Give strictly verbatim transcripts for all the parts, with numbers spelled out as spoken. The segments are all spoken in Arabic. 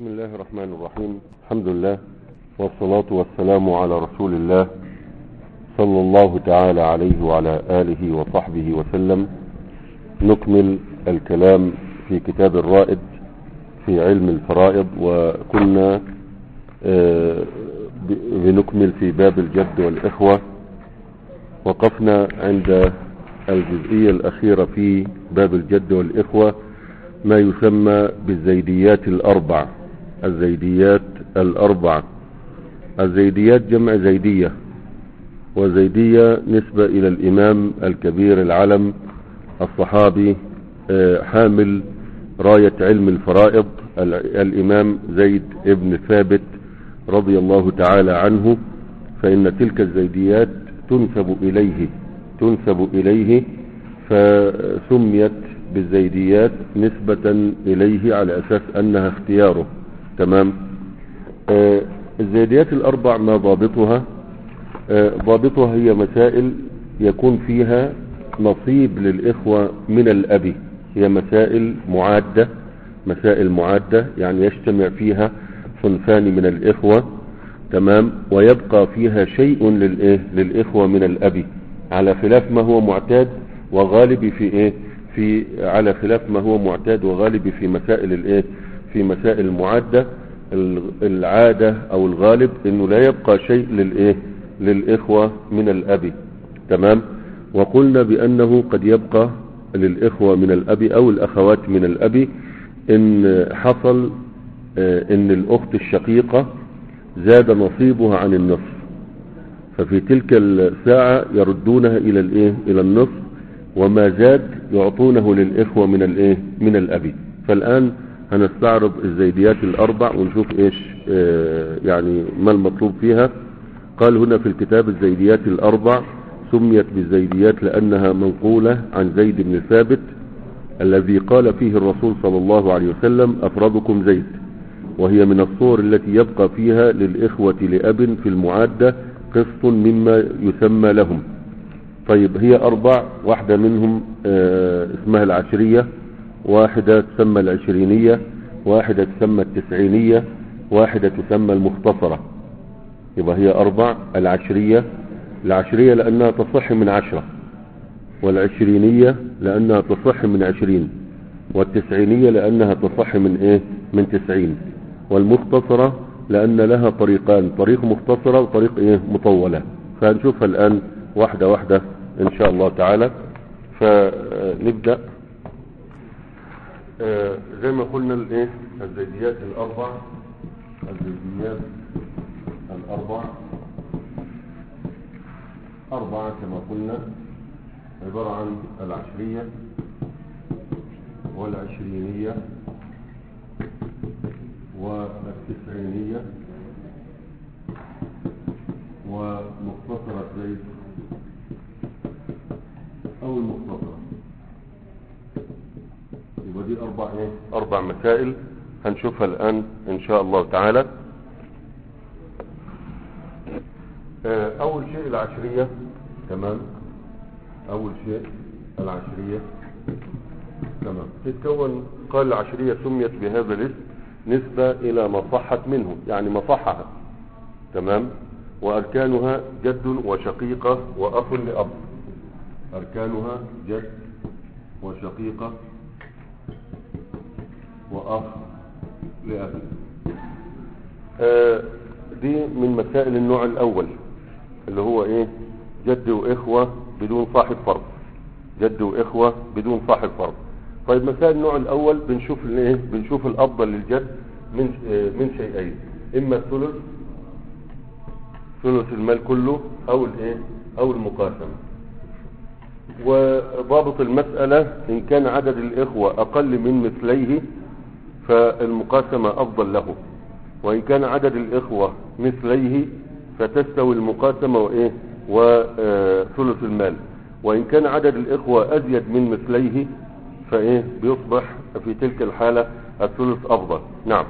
بسم الله الرحمن الرحيم. الحمد لله والصلاة والسلام على رسول الله صلى الله تعالى عليه وعلى آله وصحبه وسلم. نكمل الكلام في كتاب الرائد في علم الفرائض، وكنا بنكمل في باب الجد والإخوة. وقفنا عند الجزئية الأخيرة في باب الجد والإخوة، ما يسمى بالزيديات الأربع. الزيديات الأربع الزيديات جمع زيدية، وزيدية نسبة إلى الإمام الكبير العلم الصحابي حامل راية علم الفرائض الإمام زيد ابن ثابت رضي الله تعالى عنه. فإن تلك الزيديات تنسب إليه تنسب إليه فسميت بالزيديات نسبة إليه على أساس أنها اختياره. تمام. آه الزيديات الأربع ما ضابطها؟ آه ضابطها هي مسائل يكون فيها نصيب للإخوة من الأب. هي مسائل معادة مسائل معادة يعني يجتمع فيها صنفان من الإخوة. تمام. ويبقى فيها شيء للإيه للإخوة من الأب، على خلاف ما هو معتاد وغالب في إيه في على خلاف ما هو معتاد وغالب في مسائل الايه في مسائل المعادة. العادة او الغالب انه لا يبقى شيء للايه للاخوة من الاب. تمام. وقلنا بانه قد يبقى للاخوة من الاب او الاخوات من الاب ان حصل ان الاخت الشقيقة زاد نصيبها عن النصف، ففي تلك الساعة يردونها الى الايه الى النصف، وما زاد يعطونه للإخوة من الايه من الأب. فالآن هنستعرض الزيديات الأربع ونشوف ايش اه يعني ما المطلوب فيها. قال هنا في الكتاب الزيديات الأربع سميت بالزيديات لأنها منقولة عن زيد بن ثابت الذي قال فيه الرسول صلى الله عليه وسلم أفرضكم زيد، وهي من الصور التي يبقى فيها للإخوة لأب في المعادة قسط مما يسمى لهم. طيب، هي أربع، واحدة منهم اه اسمها العشرية، واحدة تسمى العشرينية، واحدة تسمى التسعينية، واحدة تسمى المختصرة. يبقى هي أربع: العشرية العشرية لأنها تصح من عشرة، والعشرينية لأنها تصح من عشرين، والتسعينية لأنها تصح من إيه من تسعين، والمختصرة لأن لها طريقان: طريق مختصرة وطريق إيه مطولة. فهنشوفها الآن واحدة واحدة ان شاء الله تعالى. فنبدأ آه زي ما قلنا الايه الزيديات الاربع الزيديات الاربع اربعة كما قلنا، عبارة عن العشرية والعشرينية والتسعينية ومختصرة زيد او المختصرة. يبقى دي اربع ايه اربع مسائل هنشوفها الان ان شاء الله تعالى. اول شيء العشرية. تمام. اول شيء العشرية. تمام. تتكون، قال العشرية سميت بهذا الاسم نسبة الى ما صحت منه، يعني ما صحها. تمام. واركانها جد وشقيقة واخ لاب. أركانها جد وشقيقة وأخ لأب. آه دي من مسائل النوع الأول اللي هو إيه جد وإخوة بدون صاحب فرض. جد وإخوة بدون صاحب فرض. طيب، مسائل النوع الأول بنشوف الإيه بنشوف الأفضل للجد من آه من شيئين: إما الثلث ثلث المال كله، أو الإيه أو المقاسمة. وضابط المسألة إن كان عدد الإخوة أقل من مثليه فالمقاسمة أفضل له، وإن كان عدد الإخوة مثليه فتستوي المقاسمة وإيه وثلث المال، وإن كان عدد الإخوة أزيد من مثليه فإيه بيصبح في تلك الحالة الثلث أفضل. نعم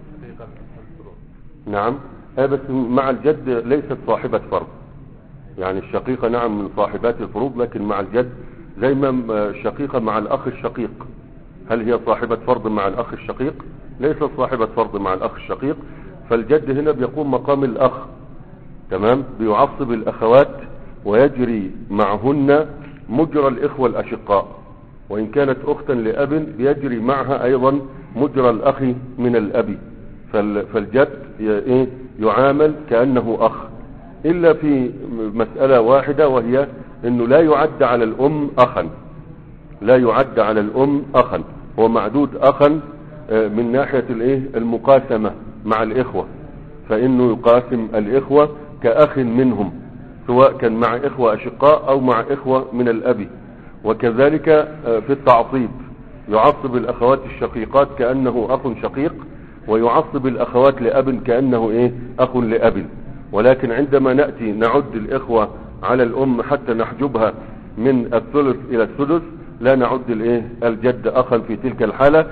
نعم آه بس مع الجد ليست صاحبة فرض، يعني الشقيقة نعم من صاحبات الفروض، لكن مع الجد زي ما الشقيقة مع الأخ الشقيق. هل هي صاحبة فرض مع الأخ الشقيق؟ ليست صاحبة فرض مع الأخ الشقيق. فالجد هنا بيقوم مقام الأخ، تمام، بيعصب الأخوات ويجري معهن مجرى الإخوة الأشقاء، وإن كانت أختا لأب بيجري معها أيضا مجرى الأخ من الأب. فالجد يعامل كأنه أخ، إلا في مسألة واحدة، وهي أنه لا يعد على الأم أخا، لا يعد على الأم أخا، هو معدود أخا من ناحية المقاسمة مع الإخوة، فإنه يقاسم الإخوة كأخ منهم، سواء كان مع إخوة أشقاء أو مع إخوة من الأب. وكذلك في التعصيب يعصب الأخوات الشقيقات كأنه أخ شقيق، ويعصب الأخوات لأب كأنه إيه أخ لأب. ولكن عندما نأتي نعد الإخوة على الأم حتى نحجبها من الثلث إلى السدس، لا نعد الإيه الجد أخا في تلك الحالة.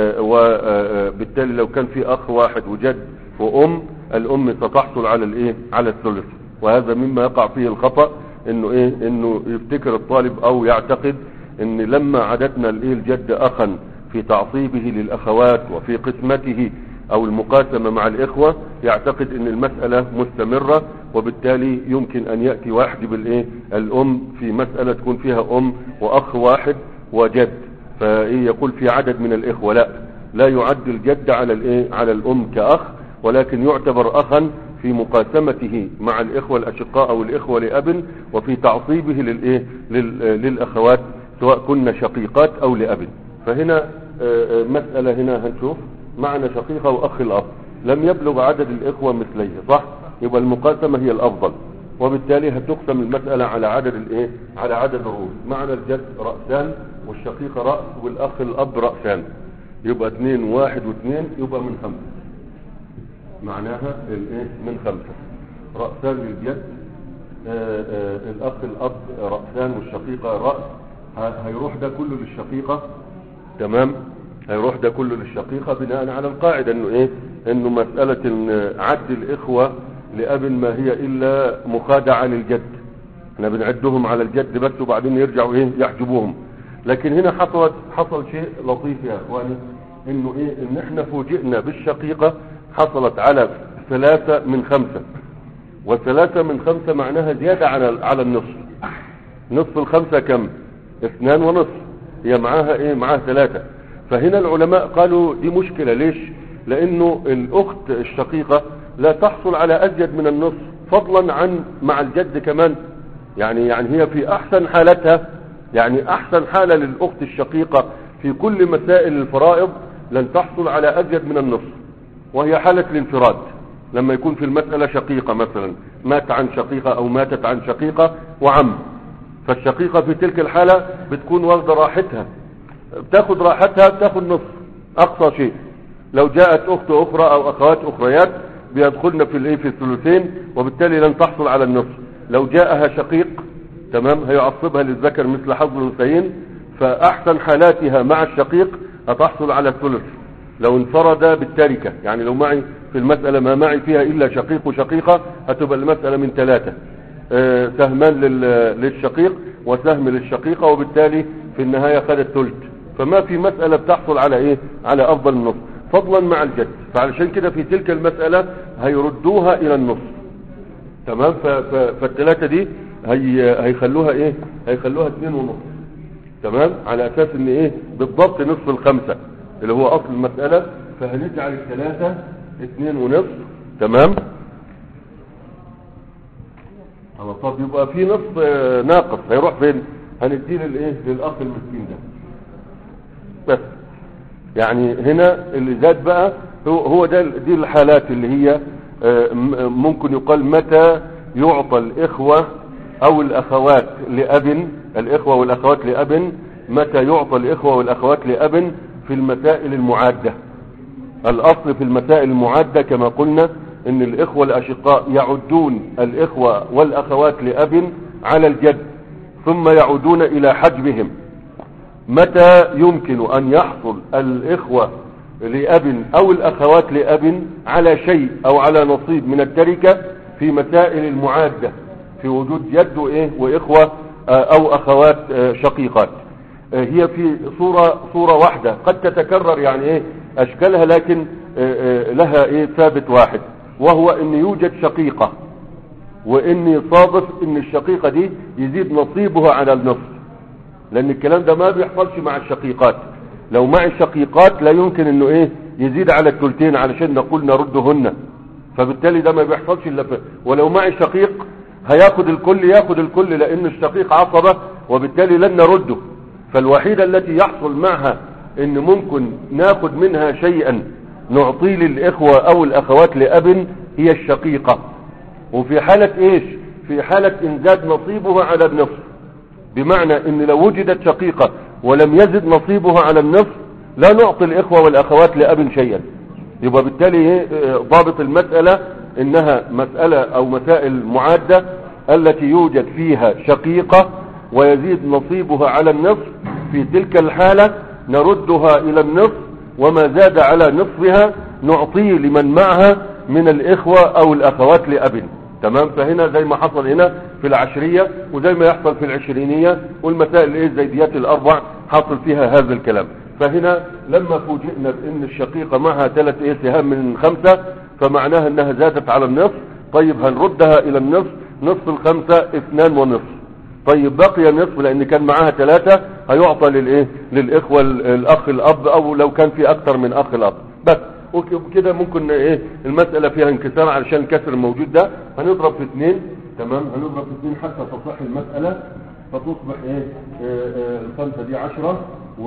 وبالتالي لو كان في أخ واحد وجد وأم، الأم ستحصل على الإيه على الثلث. وهذا مما يقع فيه الخطأ، إنه إيه إنه يفتكر الطالب أو يعتقد إن لما عددنا الإيه الجد أخا في تعصيبه للأخوات وفي قسمته أو المقاسمة مع الإخوة، يعتقد إن المسألة مستمرة، وبالتالي يمكن أن يأتي واحد بالإيه الأم في مسألة تكون فيها أم وأخ واحد وجد، فإيه يقول في عدد من الإخوة. لا لا يعد الجد على الإيه على الأم كأخ، ولكن يعتبر أخا في مقاسمته مع الإخوة الأشقاء أو الإخوة لأب، وفي تعصيبه للإيه للأخوات سواء كنا شقيقات أو لأب. فهنا مسألة هنا هنشوف معنى شقيقة وأخ الأب لم يبلغ عدد الإخوة مثليه، صح؟ يبقى المقاسمة هي الأفضل، وبالتالي هتقسم المسألة على عدد الإيه على عدد الرؤوس. معنى الجد رأسان والشقيقة رأس والأخ الأب رأسان، يبقى اثنين واحد واثنين يبقى من خمسة، معناها الايه من خمسة. رأسان للجد، آآ آآ الأخ الأب رأسان والشقيقة رأس، هيروح ده كله للشقيقة، تمام، هيروح ده كله للشقيقة بناء على القاعدة انه ايه انه مسألة إن عد الإخوة لأب ما هي إلا مخادعة للجد، احنا بنعدهم على الجد بس وبعدين يرجعوا ايه يحجبوهم. لكن هنا حصل حصل شيء لطيف يا اخواني، انه ايه ان احنا فوجئنا بالشقيقة حصلت على ثلاثة من خمسة، وثلاثة من خمسة معناها زيادة على على النصف. نصف الخمسة كم؟ اثنان ونصف، هي معاها ايه معاها ثلاثة. فهنا العلماء قالوا دي مشكلة. ليش؟ لانه الاخت الشقيقة لا تحصل على ازيد من النصف، فضلا عن مع الجد كمان. يعني يعني هي في احسن حالتها، يعني احسن حالة للاخت الشقيقة في كل مسائل الفرائض لن تحصل على ازيد من النصف، وهي حالة الانفراد. لما يكون في المسألة شقيقة مثلا مات عن شقيقة او ماتت عن شقيقة وعم، فالشقيقة في تلك الحالة بتكون واخدة راحتها، بتاخد راحتها بتاخد نصف اقصى شيء. لو جاءت اخت اخرى او اخوات اخريات بيدخلن في الايه في الثلثين، وبالتالي لن تحصل على النصف. لو جاءها شقيق تمام هيعصبها للذكر مثل حظ الانثيين، فاحسن حالاتها مع الشقيق هتحصل على الثلث. لو انفرد بالتركة، يعني لو معي في المسألة ما معي فيها الا شقيق وشقيقة، هتبقى المسألة من ثلاثة، اه سهمان للشقيق وسهم للشقيقة، وبالتالي في النهاية خدت ثلث. فما في مسألة بتحصل على ايه على افضل النصف، فضلا مع الجد. فعلشان كده في تلك المسألة هيردوها الى النصف، تمام. فالثلاثة دي هي هيخلوها ايه هيخلوها اثنين ونصف، تمام، على اساس ان ايه بالضبط نصف الخمسة اللي هو اصل المسألة. فهنجعل الثلاثة اثنين ونصف، تمام. طب يبقى في نصف ناقص هيروح فين؟ هنديه للايه للاخ المسكين ده بس. يعني هنا اللي زاد بقى هو هو ده دي الحالات اللي هي ممكن يقال متى يعطى الاخوة او الاخوات لاب، الاخوة والاخوات لاب، متى يعطى الاخوة والاخوات لاب في المسائل المعادة. الاصل في المسائل المعادة كما قلنا ان الاخوة الاشقاء يعدون الاخوة والاخوات لاب على الجد، ثم يعودون الى حجبهم. متى يمكن ان يحصل الاخوة لاب او الاخوات لاب على شيء او على نصيب من التركة في مسائل المعادة في وجود جد وايه واخوة او اخوات شقيقات. هي في صورة صورة واحدة قد تتكرر يعني ايه اشكالها، لكن لها ايه ثابت واحد، وهو ان يوجد شقيقة، وان يصادف ان الشقيقة دي يزيد نصيبها على النصف، لان الكلام ده ما بيحصلش مع الشقيقات. لو مع الشقيقات لا يمكن انه ايه يزيد على الثلثين علشان نقول نردهن، فبالتالي ده ما بيحصلش الا في، ولو مع الشقيق هياخد الكل ياخد الكل، لان الشقيق عصبة وبالتالي لن نرده. فالوحيدة التي يحصل معها ان ممكن ناخد منها شيئا نعطيه للاخوة او الاخوات لاب هي الشقيقة. وفي حالة ايش؟ في حالة ان زاد نصيبها على النصف، بمعنى ان لو وجدت شقيقة ولم يزد نصيبها على النصف لا نعطي الاخوة والاخوات لاب شيئا. يبقى بالتالي ضابط المسألة انها مسألة او مسائل معادة التي يوجد فيها شقيقة ويزيد نصيبها على النصف، في تلك الحالة نردها الى النصف، وما زاد على نصفها نعطيه لمن معها من الاخوة او الاخوات لاب. تمام؟ فهنا زي ما حصل هنا في العشرية وزي ما يحصل في العشرينية والمسائل ايه الزيديات الاربع حصل فيها هذا الكلام. فهنا لما فوجئنا بان الشقيقة معها ثلاث ايه سهام من خمسة، فمعناها انها زادت على النصف. طيب هنردها الى النصف، نصف الخمسة اثنان ونصف. طيب بقي نصف لان كان معاها ثلاثة هيعطى للايه للاخوة الاخ الاب، او لو كان في اكتر من اخ الاب بس. وكده ممكن ايه المسألة فيها انكسار علشان الكسر الموجود ده هنضرب في اثنين. تمام؟ هنضرب في اثنين حتى تصح المسألة، فتصبح ايه اه اه الخمسة دي عشرة،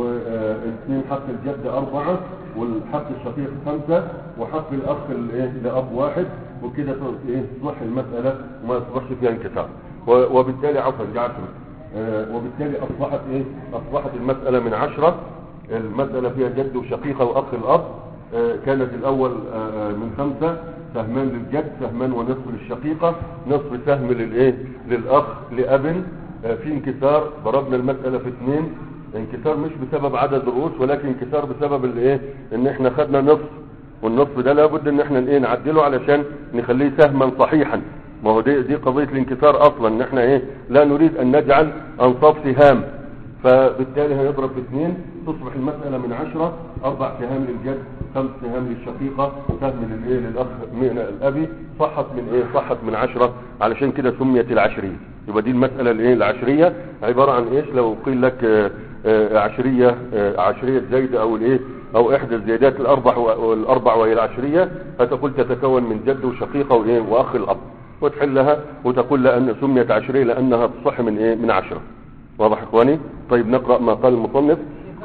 واثنين حق الجد اربعة، والحق الشقيق خمسة، وحق الاخ الايه لاب واحد، وكده ايه تصح المسألة وما يصبحش فيها انكسار. وبالتالي عفوا دي عشرة، اه وبالتالي اصبحت ايه اصبحت المسألة من عشرة. المسألة فيها جد وشقيقة واخ الاب. كانت الاول من خمسة، سهمان للجد، سهمان ونصف للشقيقة، نصف سهم للايه للاخ لاب. في انكسار ضربنا المسألة في اثنين، انكسار مش بسبب عدد الرؤوس ولكن انكسار بسبب الايه ان احنا خدنا نصف، والنصف ده لابد ان احنا ايه نعدله علشان نخليه سهما صحيحا. ما هو دي, دي قضية الانكسار اصلا، ان احنا ايه لا نريد ان نجعل انصاف سهام، فبالتالي هنضرب في اثنين تصبح المسألة من عشرة، اربع سهام للجد، خمس سهام للشقيقة، سهم للايه للاخ من الابي. صحت من ايه صحت من عشرة، علشان كده سميت العشرية. يبقى دي المسألة الايه العشرية عبارة عن ايش؟ لو قيل لك آآ آآ عشرية آآ عشرية زايدة او الايه او احدى الزيادات الاربع والاربع وهي العشرية، فتقول تتكون من جد وشقيقة وايه واخ الاب، وتحلها وتقول لان سميت عشرية لانها تصح من ايه من عشرة. واضح اخواني؟ طيب نقرأ ما قال المصنف.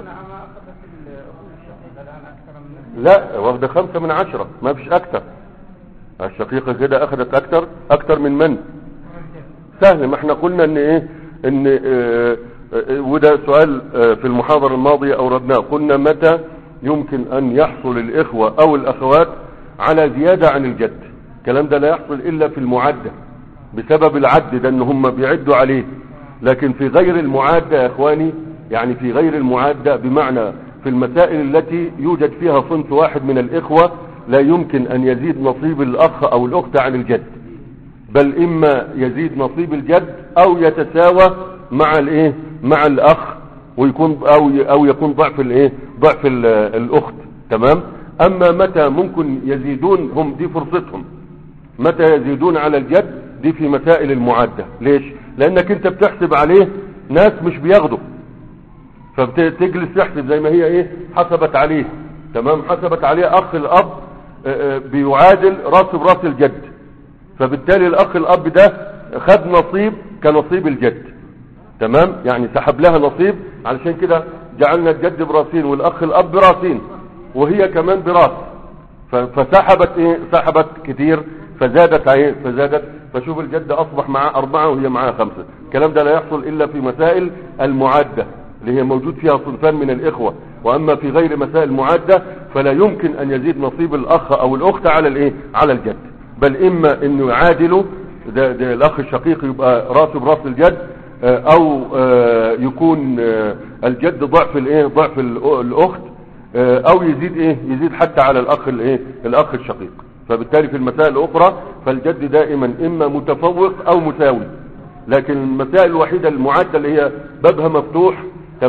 لا واخده خمسة من عشرة، ما فيش اكتر. الشقيقة كده اخذت اكتر اكتر من من سهل. ما احنا قلنا ان ايه ان اه اه وده سؤال اه في المحاضرة الماضية اوردناه، قلنا متى يمكن ان يحصل الاخوة او الاخوات على زيادة عن الجد. الكلام ده لا يحصل الا في المعدة بسبب العد ده ان هم بيعدوا عليه، لكن في غير المعادة يا اخواني، يعني في غير المعادة بمعنى في المسائل التي يوجد فيها صنف واحد من الاخوة لا يمكن ان يزيد نصيب الاخ او الاخت عن الجد، بل اما يزيد نصيب الجد او يتساوى مع الايه مع الاخ، ويكون او او يكون ضعف الايه ضعف الاخت. تمام؟ اما متى ممكن يزيدون هم دي فرصتهم، متى يزيدون على الجد دي في مسائل المعادة. ليش؟ لانك انت بتحسب عليه ناس مش بياخدوا، فبتجلس تحسب زي ما هي ايه حسبت عليه. تمام؟ حسبت عليه اخ الاب بيعادل راس براس الجد، فبالتالي الاخ الاب ده خد نصيب كنصيب الجد. تمام؟ يعني سحب لها نصيب، علشان كده جعلنا الجد براسين والاخ الاب براسين، وهي كمان براس، فسحبت ايه سحبت كتير فزادت ايه فزادت. فشوف الجد اصبح معاه اربعة وهي معاه خمسة. الكلام ده لا يحصل الا في مسائل المعادة اللي هي موجود فيها صنفان من الاخوة، واما في غير مسائل المعادة فلا يمكن ان يزيد نصيب الاخ او الاخت على الايه على الجد، بل اما انه يعادلوا ده, ده الاخ الشقيق يبقى راسه براس الجد، او يكون الجد ضعف الايه ضعف الاخت، او يزيد ايه يزيد حتى على الاخ الايه الاخ الشقيق. فبالتالي في المسائل الاخرى فالجد دائما اما متفوق او مساوي، لكن المسائل الوحيدة المعادة اللي هي بابها مفتوح تمام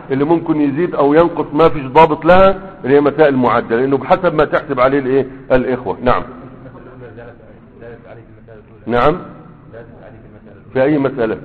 اللي ممكن يزيد او ينقص ما فيش ضابط لها، اللي هي مسائل معدة، لانه بحسب ما تحسب عليه الايه الاخوة. نعم نعم. في اي مسألة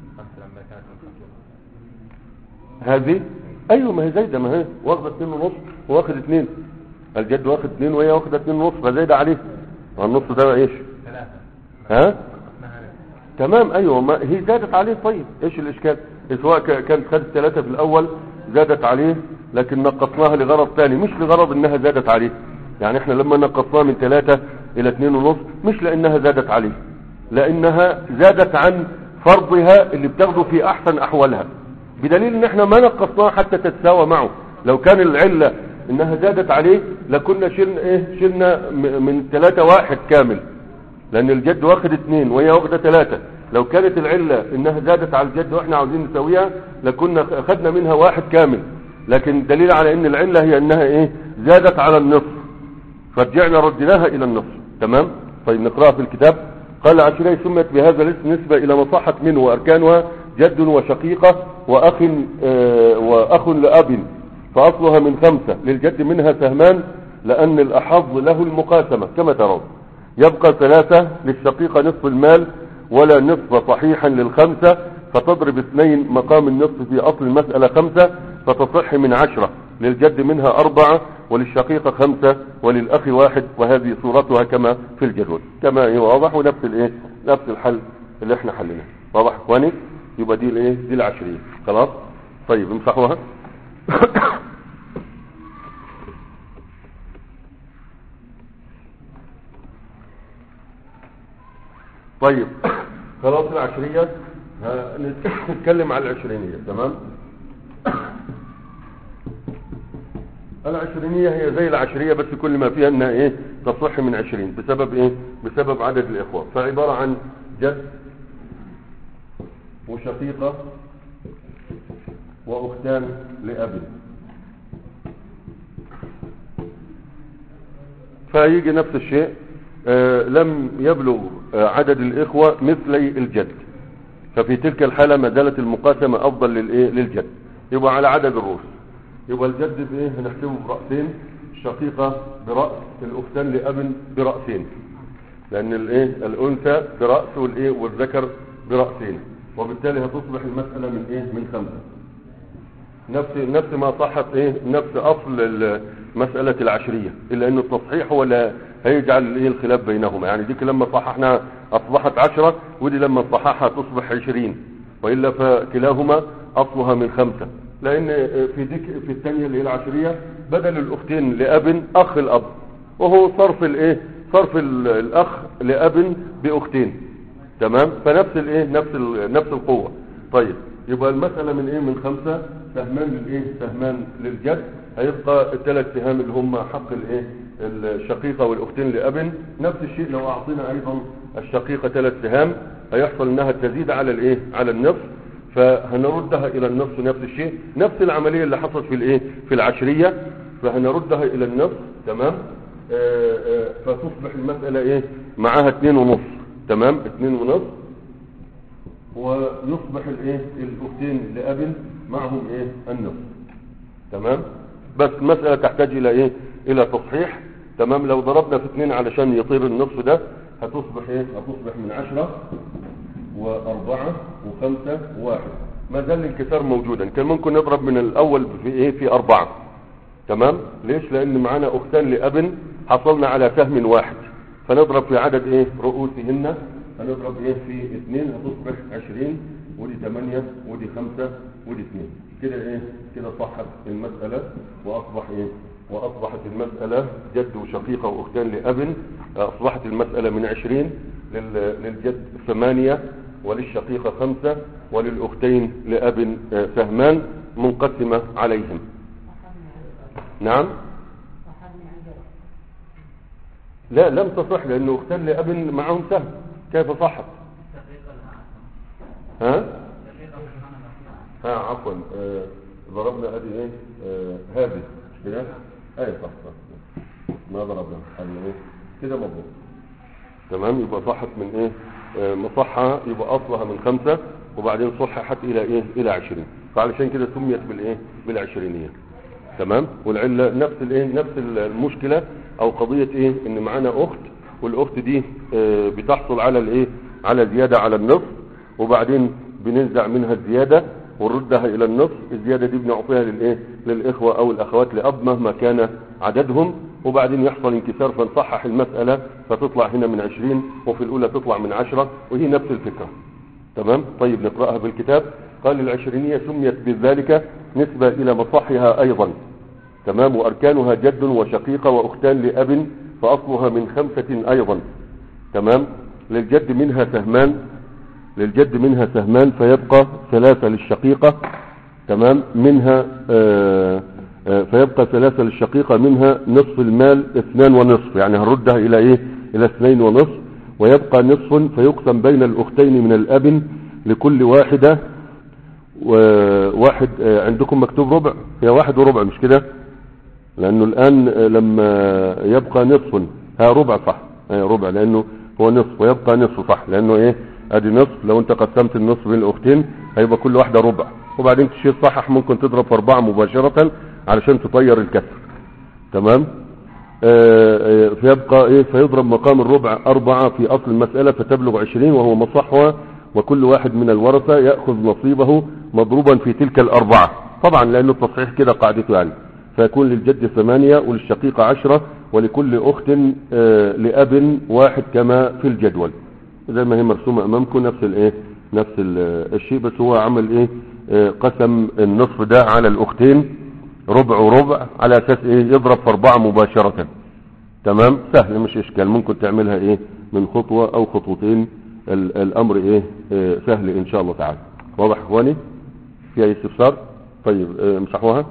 هذه؟ ايوه ما هي زايدة، ما هي واخدة اتنين ونص واخد اتنين، الجد واخد اتنين وهي واخدة اتنين ونص، فزايدة عليه. النص ده ايش؟ ها تمام ايوه، ما هي زادت عليه. طيب ايش الاشكال؟ سواء كانت خدت ثلاثة في الاول زادت عليه، لكن نقصناها لغرض ثاني، مش لغرض انها زادت عليه. يعني احنا لما نقصناها من ثلاثة الى اتنين ونص مش لانها زادت عليه، لانها زادت عن فرضها اللي بتاخده في احسن احوالها، بدليل ان احنا ما نقصناها حتى تتساوى معه. لو كان العلة انها زادت عليه لكنا شلنا ايه شلنا من ثلاثة واحد كامل، لان الجد واخد اتنين وهي واخده ثلاثة. لو كانت العلة انها زادت على الجد واحنا عاوزين نسويها لكنا اخدنا منها واحد كامل، لكن دليل على ان العلة هي انها ايه زادت على النصف، فرجعنا ردناها الى النصف. تمام. طيب نقرأها في الكتاب. قال عشرية سمت بهذا الاسم نسبة الى مصحة منه، واركانها جد وشقيقة واخ آه واخ لاب، فاصلها من خمسة، للجد منها سهمان لان الاحظ له المقاسمة كما ترون. يبقى ثلاثة للشقيقة نصف المال، ولا نصف صحيحا للخمسة، فتضرب اثنين مقام النصف في اصل المسألة خمسة، فتصح من عشرة، للجد منها اربعة، وللشقيقة خمسة، وللاخ واحد، وهذه صورتها كما في الجدول كما هي واضح، ونفس الايه نفس الحل اللي احنا حلناه. واضح اخواني؟ يبقى دي الايه دي العشرية. خلاص. طيب امسحوها. طيب خلاص العشرية نتكلم على العشرينية. تمام. العشرينية هي زي العشرية بس كل ما فيها انها ايه تصح من عشرين بسبب ايه بسبب عدد الاخوة، فعبارة عن جد وشقيقة واختان لاب، فيجي نفس الشيء. آه لم يبلغ آه عدد الاخوة مثلي الجد، ففي تلك الحالة ما زالت المقاسمة افضل للايه للجد، يبقى على عدد الرؤوس. يبقى الجد بايه هنحسبه برأسين، الشقيقة برأس، الاختان لاب برأسين، لان الايه الانثى برأس والايه والذكر برأسين، وبالتالي هتصبح المسألة من ايه من خمسة. نفس نفس ما صحت ايه نفس اصل مسألة العشرية، الا ان التصحيح هو اللي هيجعل ايه الخلاف بينهما. يعني ديك لما صححنا اصبحت عشرة، ودي لما صححها تصبح عشرين، وإلا فكلاهما اصلها من خمسة، لان في ديك في الثانية اللي هي العشرية بدل الاختين لاب اخ الاب، وهو صرف الايه صرف الاخ لاب باختين. تمام. فنفس الايه نفس نفس القوة. طيب يبقى المسألة من ايه من خمسة، سهمان للايه سهمان للجد، هيبقى الثلاث سهام اللي هم حق الايه الشقيقة والاختين لاب. نفس الشيء لو اعطينا ايضا الشقيقة ثلاث سهام هيحصل انها تزيد على الايه على النصف، فهنردها الى النصف. نفس الشيء نفس العملية اللي حصلت في الايه في العشرية، فهنردها الى النصف. تمام. آآ آآ فتصبح المسألة ايه معاها اتنين ونص. تمام. اتنين ونص، ويصبح الايه الاختين لاب معهم ايه النصف. تمام. بس المسألة تحتاج الى ايه الى تصحيح. تمام. لو ضربنا في اثنين علشان يطير النصف ده هتصبح ايه هتصبح من عشرة واربعة وخمسة وواحد، ما زال الانكسار موجودا. كان ممكن نضرب من الاول في ايه في اربعة. تمام. ليش؟ لان معانا اختان لاب حصلنا على سهم واحد، فنضرب في عدد ايه رؤوسهن، هنضرب ايه في اثنين هتصبح عشرين، ودي ثمانية، ودي خمسة، ودي اثنين. كده ايه كده صحت المسألة، واصبح ايه واصبحت المسألة جد وشقيقة واختان لاب. اصبحت المسألة من عشرين للجد ثمانية، وللشقيقة خمسة، وللاختين لاب سهمان منقسمة عليهم. نعم. لا لم تصح، لانه اختان لاب معهم سهم، كيف صحت؟ ها ها عفوا آه ضربنا ادي ايه آه هذه كده. اي صح صح ما ضربنا هذه ايه كده مضبوط. تمام. يبقى صحت من ايه آه مصحة، يبقى اصلها من خمسة، وبعدين صححت الى ايه الى عشرين. فعلشان كده سميت بالايه بالعشرينية. تمام. والعلة نفس الايه نفس المشكلة او قضية ايه ان معانا اخت، والاخت دي اه بتحصل على الايه على زيادة على النصف، وبعدين بننزع منها الزيادة ونردها الى النصف. الزيادة دي بنعطيها للايه للاخوة او الاخوات لاب مهما كان عددهم، وبعدين يحصل انكسار فنصحح المسألة فتطلع هنا من عشرين وفي الاولى تطلع من عشرة، وهي نفس الفكرة. تمام. طيب نقرأها بالكتاب. قال العشرينية سميت بذلك نسبة الى مصحها ايضا. تمام. واركانها جد وشقيقة واختان لاب، فاصلها من خمسة ايضا. تمام. للجد منها سهمان للجد منها سهمان فيبقى ثلاثة للشقيقة. تمام. منها آآ آآ فيبقى ثلاثة للشقيقة، منها نصف المال اثنان ونصف، يعني هنردها الى ايه الى اثنين ونصف. ويبقى نصف فيقسم بين الاختين من الاب لكل واحدة. وواحد عندكم مكتوب ربع، هي واحد وربع مش كده؟ لانه الان لما يبقى نصف ها ربع صح، ربع لانه هو نصف، ويبقى نصف صح لانه ايه ادي نصف. لو انت قسمت النصف بين الاختين هيبقى كل واحدة ربع، وبعدين تشيل صحح ممكن تضرب في اربعة مباشرة علشان تطير الكسر. تمام. آه آه فيبقى ايه فيضرب مقام الربع اربعة في اصل المسألة فتبلغ عشرين، وهو مصحها، وكل واحد من الورثة يأخذ نصيبه مضروبا في تلك الاربعة. طبعا لانه التصحيح كده قاعدته يعني، فيكون للجد ثمانية وللشقيقة عشرة ولكل اخت آه لاب واحد كما في الجدول زي ما هي مرسومة امامكم. نفس الايه نفس الشيء، بس هو عمل ايه آه قسم النصف ده على الاختين ربع وربع على اساس ايه يضرب في اربعة مباشرة. تمام. سهل مش اشكال، ممكن تعملها ايه من خطوة او خطوتين. الامر ايه آه سهل ان شاء الله تعالى. واضح اخواني؟ في اي استفسار؟ طيب آه امسحوها.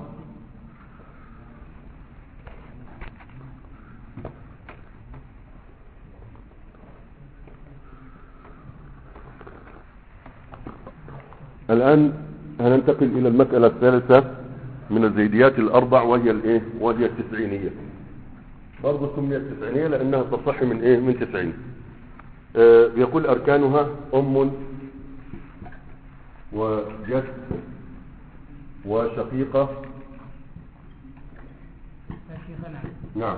الان هننتقل الى المسألة الثالثة من الزيديات الاربع، وهي الايه وهي التسعينية. برضه سميت تسعينية لانها تصح من ايه من تسعين. آه بيقول اركانها ام وجد وشقيقة. نعم.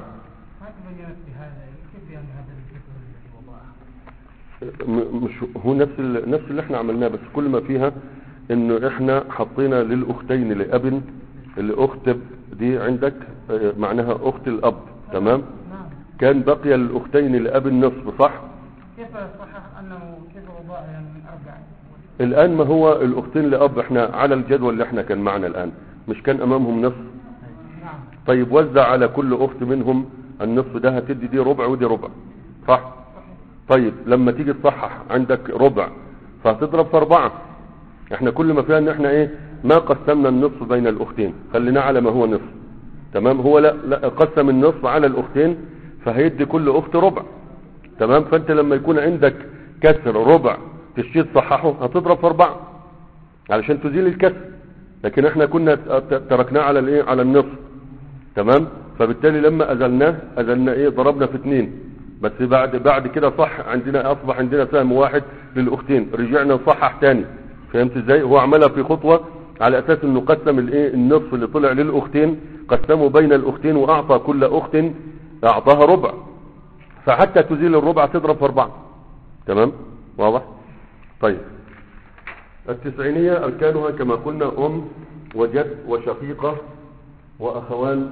مش هو نفس نفس اللي احنا عملناه، بس كل ما فيها انه احنا حطينا للاختين لاب. الاخت دي عندك معناها اخت الاب. تمام. كان بقي للاختين لاب النصف صح؟ كيف صح انه كيف وضع من اربعة؟ الان ما هو الاختين لاب احنا على الجدول اللي احنا كان معنا الان مش كان امامهم نصف؟ نعم. طيب وزع على كل اخت منهم النصف ده، هتدي دي ربع ودي ربع صح؟ طيب لما تيجي تصحح عندك ربع فهتضرب في اربعة. احنا كل ما فيها ان احنا ايه ما قسمنا النصف بين الاختين، خلينا على ما هو نصف. تمام. هو لا, لا قسم النصف على الاختين فهيدي كل اخت ربع. تمام. فانت لما يكون عندك كسر ربع تشتي تصححه هتضرب في اربعة علشان تزيل الكسر، لكن احنا كنا تركناه على الايه على النصف. تمام. فبالتالي لما ازلناه ازلنا ايه ضربنا في اتنين، بس بعد بعد كده صح عندنا اصبح عندنا سهم واحد للاختين، رجعنا نصحح تاني. فهمت ازاي؟ هو عملها في خطوة على اساس انه قسم الايه النصف اللي طلع للاختين قسمه بين الاختين واعطى كل اخت اعطاها ربع، فحتى تزيل الربع تضرب في اربعة. تمام. واضح؟ طيب التسعينية اركانها كما قلنا ام وجد وشقيقة واخوان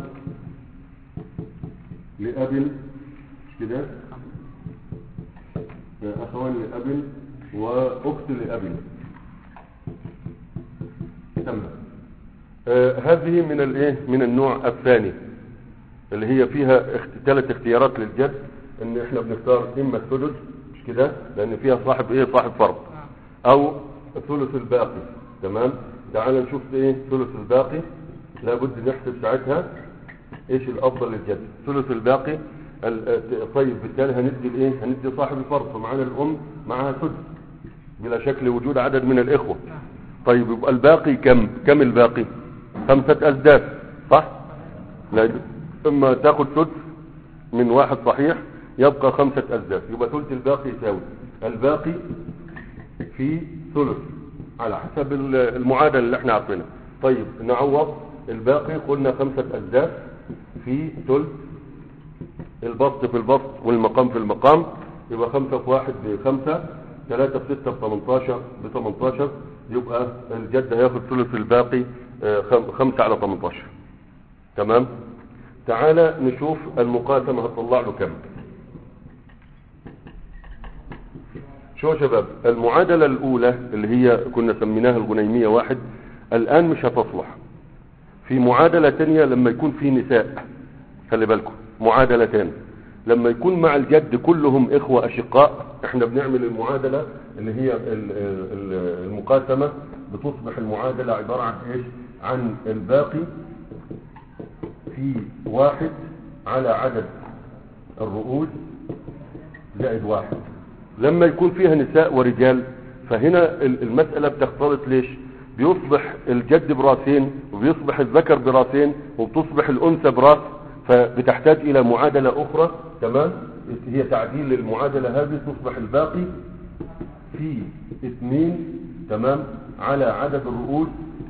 لاب كده، اخوان لاب واخت لاب. تمام. آه هذه من الايه من النوع الثاني اللي هي فيها ثلاث اخت... اختيارات للجد، ان احنا بنختار اما الثلث مش كده لان فيها صاحب ايه صاحب فرض، او الثلث الباقي. تمام. تعال نشوف ايه الثلث الباقي. لابد نحسب ساعتها ايش الافضل للجد. الثلث الباقي طيب بالتالي هندي الايه هندي صاحب الفرض، فمعانا الام معها ثلث بلا شك لوجود عدد من الاخوه. طيب يبقى الباقي كم كم الباقي؟ خمسة أسداس صح؟ لا اما تاخد ثلث من واحد صحيح يبقى خمسة أسداس، يبقى ثلث الباقي يساوي الباقي في ثلث على حسب المعادلة اللي احنا عارفينها. طيب نعوض الباقي، قلنا خمسة أسداس في ثلث، البسط في البسط والمقام في المقام، يبقى خمسة في واحد بخمسة، ثلاثة في ستة بثمنتاشر بثمنتاشر، يبقى الجد هياخد ثلث الباقي خمسة على ثمنتاشر. تمام. تعالى نشوف المقاسمة هتطلع له كم. شو يا شباب، المعادلة الأولى اللي هي كنا سميناها الغنيمية واحد الآن مش هتصلح. في معادلة تانية لما يكون في نساء، خلي بالكم معادلة تانية لما يكون مع الجد كلهم إخوة أشقاء، احنا بنعمل المعادلة اللي هي المقاسمة، بتصبح المعادلة عبارة عن ايش؟ عن الباقي في واحد على عدد الرؤوس زائد واحد. لما يكون فيها نساء ورجال فهنا المسألة بتختلط. ليش؟ بيصبح الجد براسين وبيصبح الذكر براسين وبتصبح الأنثى براس، فبتحتاج إلى معادلة أخرى. تمام. هي تعديل للمعادلة هذه، تصبح الباقي في اثنين تمام على عدد الرؤوس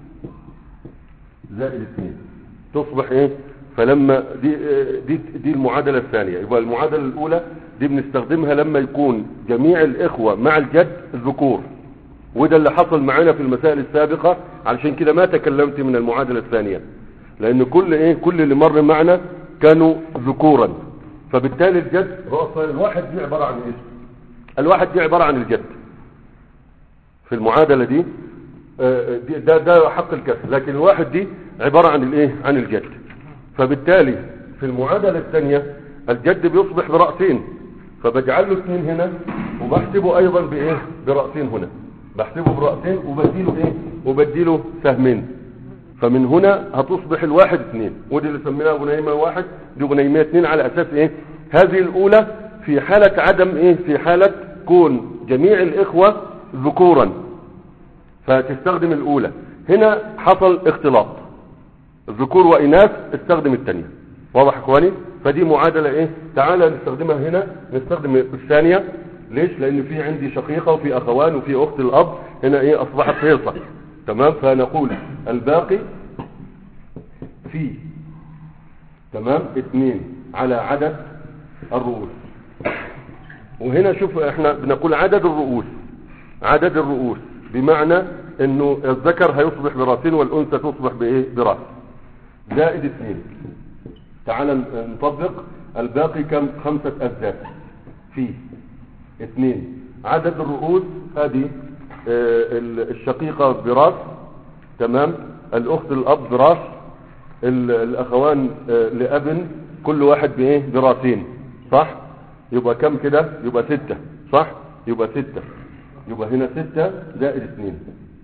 زائد اثنين، تصبح ايه؟ فلما دي, دي, دي المعادلة الثانية. يبقى المعادلة الأولى دي بنستخدمها لما يكون جميع الإخوة مع الجد الذكور، وده اللي حصل معنا في المسائل السابقة، علشان كده ما تكلمت من المعادلة الثانية، لأن كل ايه كل اللي مر معنا كانوا ذكورا، فبالتالي الجد رأس الواحد دي عبارة عن ايش؟ الواحد دي عبارة عن الجد في المعادلة دي. ده ده حق الكسر، لكن الواحد دي عبارة عن الايه؟ عن الجد. فبالتالي في المعادلة الثانية الجد بيصبح برأسين، فبجعل له اثنين هنا وبحسبه ايضا بايه؟ برأسين هنا، بحسبه برأسين وبديله ايه؟ وبديله سهمين. فمن هنا هتصبح الواحد اثنين، ودي اللي سميناها غنيمة واحد، دي غنيمية اثنين، على اساس ايه؟ هذه الاولى في حالة عدم ايه؟ في حالة كون جميع الاخوة ذكورا فتستخدم الاولى. هنا حصل اختلاط ذكور واناث، استخدم الثانية. واضح اخواني؟ فدي معادلة ايه؟ تعالى نستخدمها هنا، نستخدم الثانية. ليش؟ لان في عندي شقيقة وفي اخوان وفي اخت الاب، هنا ايه؟ اصبحت هيصة. تمام. فنقول الباقي في تمام اثنين على عدد الرؤوس. وهنا شوف احنا بنقول عدد الرؤوس، عدد الرؤوس بمعنى انه الذكر هيصبح براسين والانثى تصبح بايه؟ براس، زائد اثنين. تعال نطبق الباقي كم؟ خمسة أسداس في اثنين عدد الرؤوس. هذه الشقيقة براس، تمام، الاخت الاب براس، الاخوان لابن كل واحد بايه؟ براسين، صح؟ يبقى كم كده؟ يبقى ستة، صح؟ يبقى ستة، يبقى هنا ستة زائد اثنين،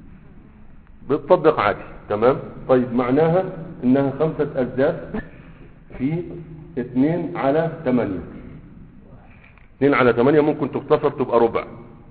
بتطبق عادي. تمام. طيب معناها انها خمسة أسداس في اثنين على ثمانية. اثنين على ثمانية ممكن تختصر تبقى ربع.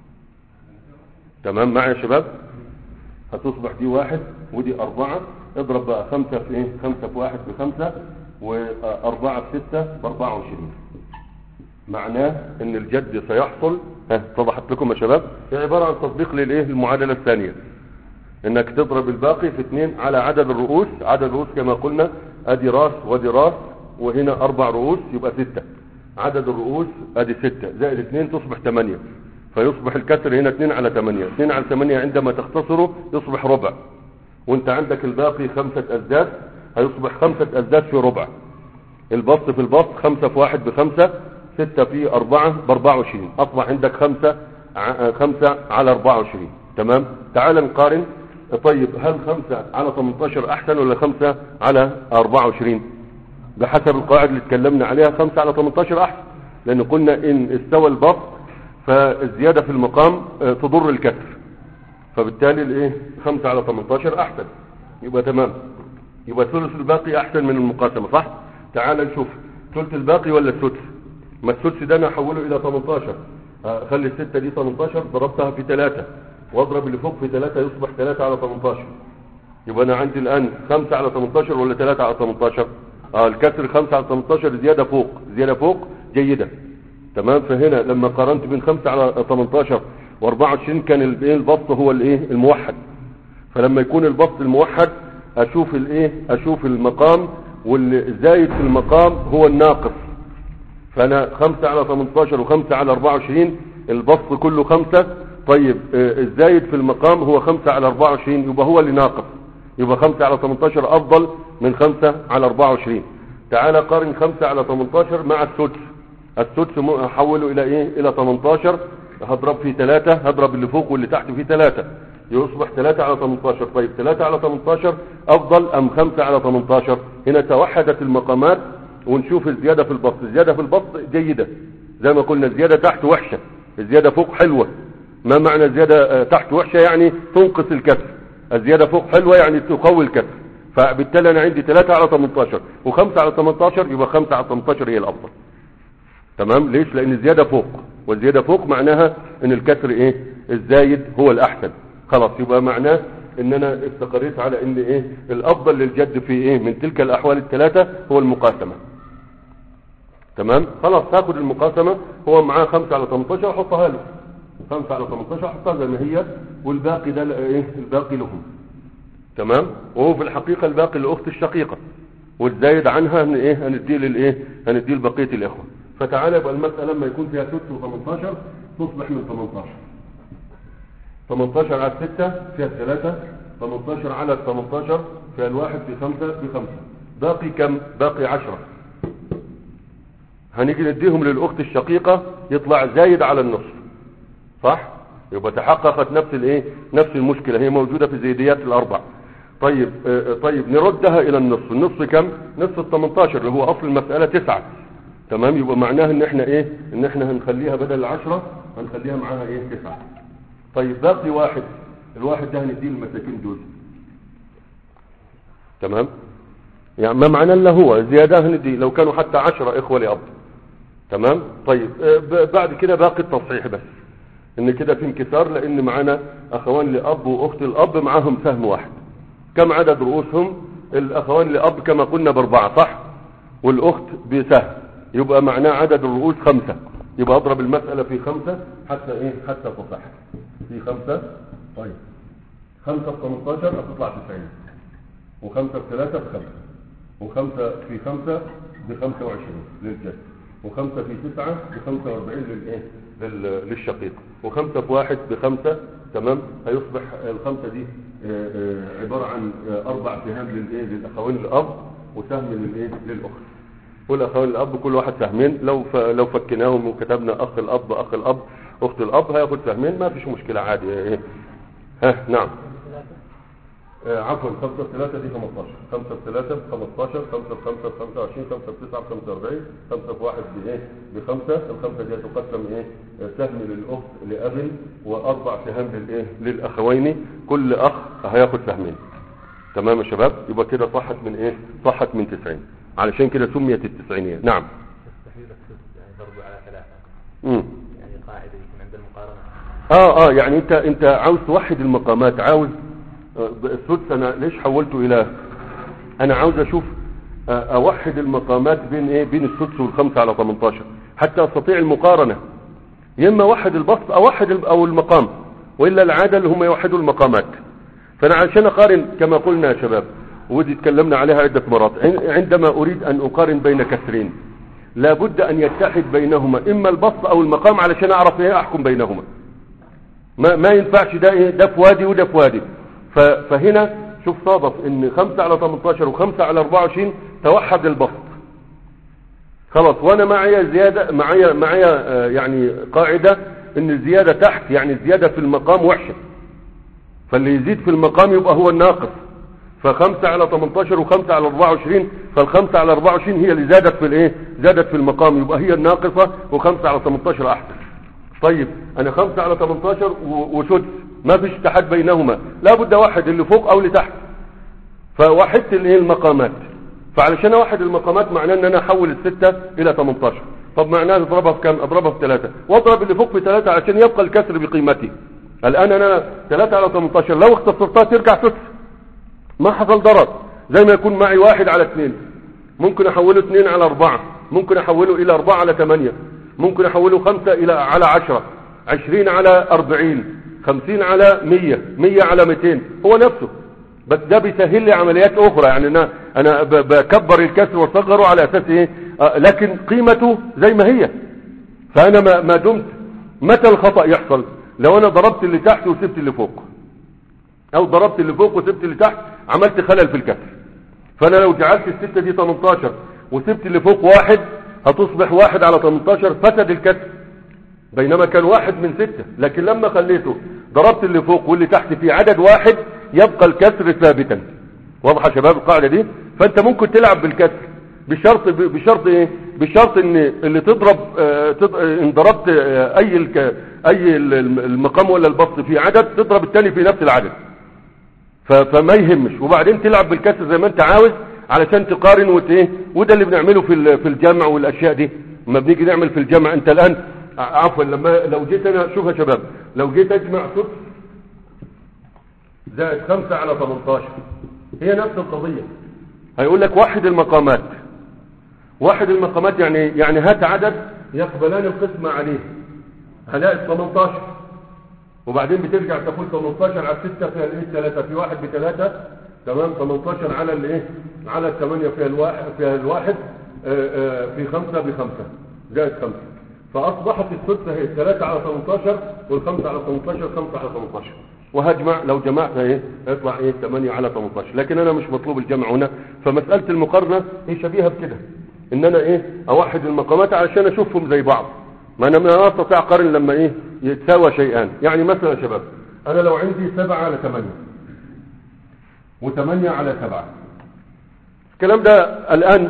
تمام معي يا شباب؟ هتصبح دي واحد ودي أربعة. اضرب بقى خمسة في ايه؟ خمسة في واحد بخمسة، وأربعة في ستة بأربعة وعشرين. معناه ان الجد سيحصل. ها اتضحت لكم يا شباب؟ هي عبارة عن تطبيق للايه؟ المعادلة الثانية، انك تضرب الباقي في اثنين على عدد الرؤوس. عدد الرؤوس كما قلنا ادي راس ودي راس، وهنا اربع رؤوس يبقى ستة. عدد الرؤوس ادي ستة زائد اثنين تصبح ثمانية، فيصبح الكسر هنا اثنين على ثمانية. اثنين على ثمانية عندما تختصره يصبح ربع، وانت عندك الباقي خمسة أسداس، هيصبح خمسة أسداس في ربع. البسط في البسط خمسة في واحد بخمسة، ستة في أربعة بأربعة وعشرين، أصبح عندك خمسة خمسة على أربعة وعشرين. تمام. تعال نقارن. طيب هل خمسة على ثمنتاشر أحسن ولا خمسة على أربعة وعشرين؟ بحسب القواعد اللي اتكلمنا عليها خمسة على ثمنتاشر أحسن، لأن قلنا إن استوى البسط فالزيادة في المقام تضر الكسر، فبالتالي الايه؟ خمسة على ثمنتاشر أحسن. يبقى تمام، يبقى ثلث الباقي أحسن من المقاسمة، صح؟ تعال نشوف ثلث الباقي ولا السدس. ما السدس ده انا احوله الى ثمنتاشر، خلي الستة دي ثمنتاشر، ضربتها في ثلاثة واضرب اللي فوق في ثلاثة يصبح ثلاثة على ثمنتاشر. يبقى انا عندي الان خمسة على ثمنتاشر ولا ثلاثة على ثمنتاشر؟ اه الكسر خمسة على ثمنتاشر، زيادة فوق، زيادة فوق جيدة. تمام. فهنا لما قارنت بين خمسة على ثمنتاشر واربعة وعشرين كان الايه البسط هو الايه الموحد. فلما يكون البسط الموحد اشوف الايه اشوف المقام، والزايد في المقام هو الناقص. فانا خمسة على تمنتاشر وخمسة على اربعة وعشرين، البسط كله خمسة. طيب الزايد في المقام هو خمسة على اربعة وعشرين، يبقى هو اللي ناقص، يبقى خمسة على تمنتاشر افضل من خمسة على اربعة وعشرين. تعال قارن خمسة على تمنتاشر مع السدس. السدس احوله الى ايه الى تمنتاشر، هضرب فيه ثلاثة، هضرب اللي فوق واللي تحت فيه ثلاثة، يصبح ثلاثة على تمنتاشر. طيب ثلاثة على تمنتاشر افضل ام خمسة على تمنتاشر؟ هنا توحدت المقامات. ونشوف الزيادة في البسط. الزيادة في البسط جيدة زي ما قلنا، الزيادة تحت وحشة، الزيادة فوق حلوة. ما معنى زيادة تحت وحشة؟ يعني تنقص الكسر. الزيادة فوق حلوة يعني تقوي الكسر. فبالتالي انا عندي ثلاثة على تمنتاشر وخمسة على تمنتاشر، يبقى خمسة على تمنتاشر هي الافضل. تمام؟ ليش؟ لان الزيادة فوق، والزيادة فوق معناها ان الكسر ايه الزايد هو الاحسن. خلاص، يبقى معناه ان انا استقريت على ان ايه الافضل للجد في ايه من تلك الاحوال الثلاثة هو المقاسمة. تمام؟ خلاص، هاخد المقاسمة، هو معاه خمسة على تمنتاشر احطها له، خمسة على تمنتاشر احطها زي ما هي، والباقي ده ايه الباقي لهم. تمام؟ وهو في الحقيقة الباقي للاخت الشقيقة، والزايد عنها ان ايه هنديه للايه هنديه لبقية الاخوة. فتعالى يبقى المسألة لما يكون فيها ستة وتمنتاشر تصبح من تمنتاشر. تمنتاشر على ستة فيها ثلاثة، تمنتاشر على تمنتاشر فيها الواحد في خمسة بخمسة، باقي كم؟ باقي عشرة. هنيجي نديهم للاخت الشقيقة يطلع زايد على النصف، صح؟ يبقى تحققت نفس الايه نفس المشكلة، هي موجودة في زيديات الاربع. طيب اه طيب نردها الى النصف. النصف كم؟ نصف ال تمنتاشر اللي هو اصل المسألة تسعة. تمام؟ يبقى معناه ان احنا ايه ان احنا هنخليها بدل العشرة هنخليها معاها ايه تسعة. طيب باقي واحد، الواحد ده هنديه المساكين دول. تمام؟ يعني ما معنى الا هو زيادة هنديه لو كانوا حتى عشرة اخوة لأب. تمام؟ طيب اه بعد كده باقي التصحيح بس، ان كده في انكسار، لان معانا اخوان لأب واخت الاب معاهم سهم واحد. كم عدد رؤوسهم؟ الاخوان لأب كما قلنا باربعة، صح؟ والاخت بسهم، يبقى معناه عدد الرؤوس خمسة. يبقى اضرب المسألة في خمسة حتى ايه حتى تصح في خمسة. طيب خمسة في تمنتاشر هتطلع تسعين، وخمسة في ثلاثة بخمسة، وخمسة في خمسة بخمسة وعشرين للجد، وخمسة في تسعة بخمسة واربعين للايه للشقيق، وخمسة في واحد بخمسة. تمام؟ هيصبح الخمسة دي عبارة عن اربع سهام للايه للاخوين الاب، وسهم للايه للاخت. والاخوين الاب كل واحد سهمين. لو ف... لو فكناهم وكتبنا اخ الاب اخ الاب اخت الاب هياخد سهمين، ما فيش مشكلة عادي. ايه ها نعم آه عفوا خمسة في ثلاثة دي خمستاشر، خمسة في ثلاثة ب خمستاشر، خمسة في خمسة ب خمسة وعشرين، خمسة في تسعة ب خمسة واربعين، خمسة في واحد بايه بخمسة. الخمسة دي تقسم ايه سهم للاخت لاب، واربع سهام للايه للاخوين، كل اخ هياخد سهمين. تمام يا شباب؟ يبقى كده صحت من ايه صحت من تسعين، علشان كده سميت التسعينية. نعم. تستحيل السدس يعني ضرب على ثلاثة. امم يعني قاعدة يكون عند المقارنة. اه اه يعني انت انت عاوز توحد المقامات، عاوز آه السدس انا ليش حولته الى انا عاوز اشوف آه اوحد المقامات بين ايه بين السدس والخمسة على تمنتاشر حتى استطيع المقارنة. يا اما اوحد البسط او اوحد او المقام، والا العادة اللي هم يوحدوا المقامات. فانا علشان اقارن كما قلنا يا شباب، ودي تكلمنا عليها عدة مرات، عندما اريد ان اقارن بين كسرين لابد ان يتحد بينهما اما البسط او المقام علشان اعرف ايه احكم بينهما. ما, ما ينفعش ده ايه ده في وادي وده في وادي. فهنا شوف صادف ان خمسة على تمنتاشر وخمسة على اربعة وعشرين توحد البسط. خلاص، وانا معايا زيادة معايا معايا آه يعني قاعدة ان الزيادة تحت يعني الزيادة في المقام وحشة، فاللي يزيد في المقام يبقى هو الناقص. فخمسة على تمنتاشر وخمسة على اربعة وعشرين، فالخمسة على اربعة وعشرين هي اللي زادت في الايه زادت في المقام، يبقى هي الناقصة، وخمسة على تمنتاشر احسن. طيب انا خمسة على تمنتاشر وسدس ما فيش اتحاد بينهما، لابد واحد اللي فوق او اللي تحت. فوحدت الايه المقامات. فعلشان اوحد المقامات معناه ان انا احول الستة الى تمنتاشر. طب معناه اضربها في كم؟ اضربها في ثلاثة، واضرب اللي فوق في ثلاثة عشان يبقى الكسر بقيمته. الان انا ثلاثة على تمنتاشر لو اختصرتها ترجع سدس، ما حصل ضرر. زي ما يكون معي واحد على اثنين، ممكن احوله اثنين على اربعة، ممكن احوله الى اربعة على ثمانية، ممكن احوله خمسة الى على عشرة. عشرين على أربعين، خمسين على مية، مية على ميتين، هو نفسه، بس ده بيسهل لي عمليات اخرى. يعني انا انا بكبر الكسر واصغره على اساس ايه، آه لكن قيمته زي ما هي. فانا ما, ما دمت، متى الخطأ يحصل؟ لو انا ضربت اللي تحت وسبت اللي فوق، او ضربت اللي فوق وسبت اللي تحت، عملت خلل في الكسر. فانا لو جعلت الستة دي تمنتاشر وسبت اللي فوق واحد، هتصبح واحد على تمنتاشر، فسد الكسر، بينما كان واحد من ستة. لكن لما خليته ضربت اللي فوق واللي تحت في عدد واحد، يبقى الكسر ثابتا. واضح يا شباب القاعدة دي؟ فانت ممكن تلعب بالكسر بشرط بشرط ايه؟ بشرط ان اللي تضرب اه تض... ان ضربت اه اي الك... اي المقام ولا البسط في عدد، تضرب الثاني في نفس العدد، ف... فما يهمش. وبعدين تلعب بالكسر زي ما انت عاوز علشان تقارن وت... ايه؟ وده اللي بنعمله في في الجمع والاشياء دي. لما بنيجي نعمل في الجمع، انت الان عفوا لما لو جيت انا، شوف يا شباب، لو جيت اجمع سدس زائد خمسة على تمنتاشر، هي نفس القضية. هيقول لك واحد المقامات، واحد المقامات يعني يعني هات عدد يقبلان القسمة عليه، هلاقي تمنتاشر، وبعدين بترجع تقول تمنتاشر على ستة فيها الايه ثلاثة، في واحد بثلاثة، تمام. تمنتاشر على الايه على الثمانية فيها الواحد، فيها الواحد آآ آآ في خمسة بخمسة زائد خمسة، فاصبحت السدسة هي ثلاثة على تمنتاشر، والخمسة على تمنتاشر خمسة على تمنتاشر. وهجمع، لو جمعتها ايه يطلع ايه ثمانية على تمنتاشر. لكن انا مش مطلوب الجمع هنا، فمسألة المقارنة هي شبيهة بكده، ان انا ايه اوحد المقامات علشان اشوفهم زي بعض. ما انا ما استطيع اقارن لما ايه يتساوى شيئان. يعني مثلا يا شباب، انا لو عندي سبعة على ثمانية وثمانية على سبعة، الكلام ده الان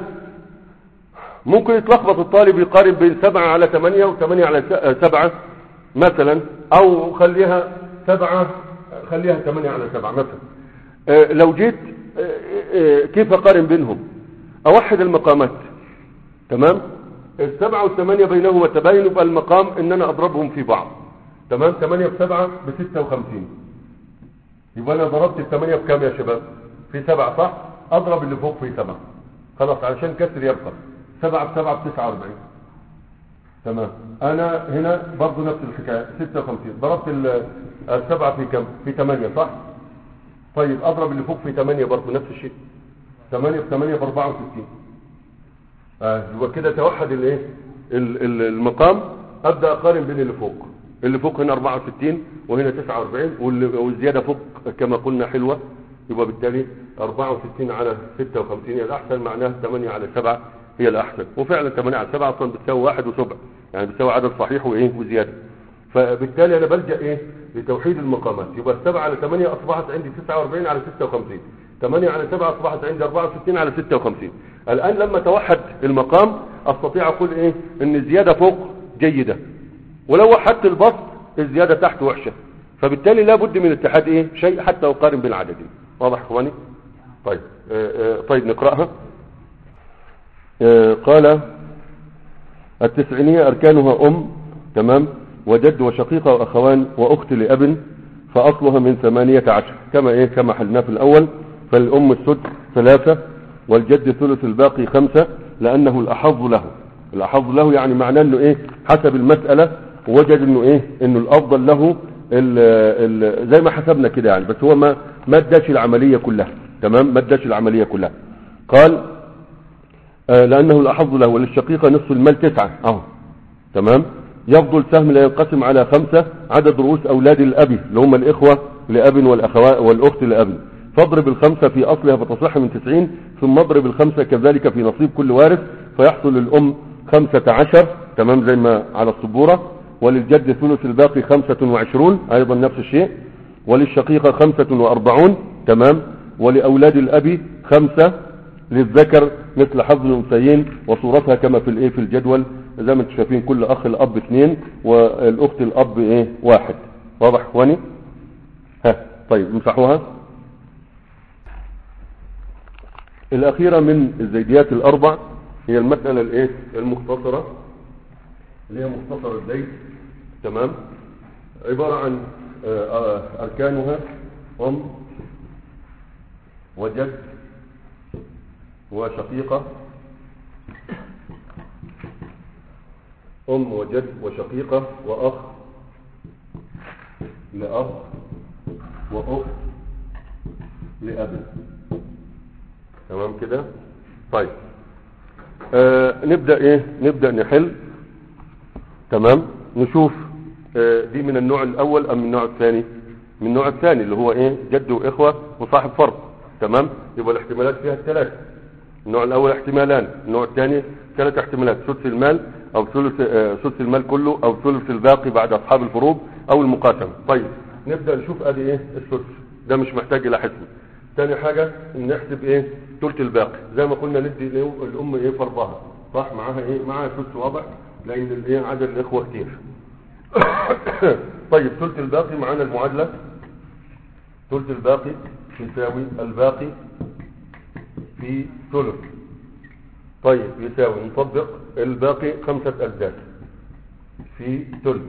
ممكن يتلخبط الطالب، يقارن بين سبعة على ثمانية وثمانية على سبعة مثلا، او خليها سبعة خليها ثمانية على سبعة مثلا. آه لو جيت آه آه كيف اقارن بينهم؟ اوحد المقامات، تمام. السبعة والثمانية بينهما تباين، يبقى المقام ان انا اضربهم في بعض، تمام. ثمانية بسبعة بستة وخمسين، يبقى انا ضربت الثمانية بكام يا شباب؟ في سبعة، صح؟ اضرب اللي فوق في سبعة، خلاص، علشان كسر يبقى سبعة بسبعة بتسعة واربعين، تمام. انا هنا برضو نفس الحكاية، ستة وخمسين، ضربت السبعة في كم؟ في ثمانية، صح؟ طيب اضرب اللي فوق في ثمانية برضو نفس الشيء، ثمانية بثمانية باربعة وستين. اه يبقى كده توحد الايه المقام. ابدا اقارن بين اللي فوق، اللي فوق هنا اربعة وستين وهنا تسعة واربعين، والزياده فوق كما قلنا حلوه، يبقى بالتالي اربعة وستين على ستة وخمسين هي الاحسن، معناها ثمانية على سبعة هي الاحسن. وفعلا ثمانية على سبعة اصلا بتساوي واحد وسبع، يعني بتساوي عدد صحيح وايه وزياده. فبالتالي انا بلجأ ايه لتوحيد المقامات. يبقى السبعة على ثمانية اصبحت عندي تسعة واربعين على ستة وخمسين، ثمانية على سبعة اصبحت عندي اربعة وستين على ستة وخمسين. الان لما توحد المقام استطيع اقول ايه ان الزياده فوق جيده، ولو وحدت البسط الزياده تحت وحشه. فبالتالي لا بد من اتحاد ايه شيء حتى اقارن بين العددين. واضح اخواني؟ طيب آآ آآ طيب نقراها. قال التسعينية اركانها ام، تمام، وجد وشقيقة واخوان واخت لاب، فاصلها من ثمانية عشر، كما ايه كما حلنا في الاول. فالام السدس ثلاثة، والجد ثلث الباقي خمسة، لانه الاحظ له. الاحظ له يعني معناه انه ايه حسب المسألة وجد انه ايه انه الافضل له ال ال زي ما حسبنا كده يعني، بس هو ما ما اداش العملية كلها، تمام، ما اداش العملية كلها. قال آه لانه الاحظ له. وللشقيقة نصف المال تسعة اهو، تمام. يفضل سهم لا ينقسم على خمسة، عدد رؤوس اولاد الاب اللي هم الاخوة لاب والاخوات والاخت لاب، فاضرب الخمسة في اصلها فتصح من تسعين، ثم اضرب الخمسة كذلك في نصيب كل وارث، فيحصل للام خمسة عشر، تمام، زي ما على السبورة. وللجد ثلث الباقي خمسة وعشرون، ايضا نفس الشيء. وللشقيقة خمسة واربعون، تمام. ولاولاد الاب خمسة، للذكر مثل حظ الانثيين، وصورتها كما في الايه في الجدول زي ما انتم شايفين، كل اخ الاب اثنين والاخت الاب ايه واحد. واضح اخواني؟ ها طيب امسحوها. الاخيرة من الزيديات الاربع هي المسألة الايه المختصرة، اللي هي مختصر الزيد، تمام. عبارة عن اركانها ام وجد وشقيقة، ام وجد وشقيقة واخ لأب وأخت لأب. تمام كده. طيب آه نبدأ ايه نبدأ نحل. تمام. نشوف آه دي من النوع الاول ام من النوع الثاني؟ من النوع الثاني اللي هو ايه جد واخوة وصاحب فرض. تمام. يبقى الاحتمالات فيها الثلاث. النوع الاول احتمالان، النوع الثاني ثلاث احتمالات، ثلث المال او ثلث آه ثلث المال كله او ثلث الباقي بعد اصحاب الفروض او المقاسمة. طيب نبدأ نشوف ادي ايه الثلث ده مش محتاج الى حسب. ثاني حاجة نحسب ايه ثلث الباقي زي ما قلنا ندي الام ايه فرضها صح معاها ايه معاها ثلث واضح لان الايه عدد الاخوة كتير. طيب ثلث الباقي معانا المعادلة ثلث الباقي يساوي الباقي في ثلث. طيب يساوي نطبق الباقي خمسة أجزاء في ثلث.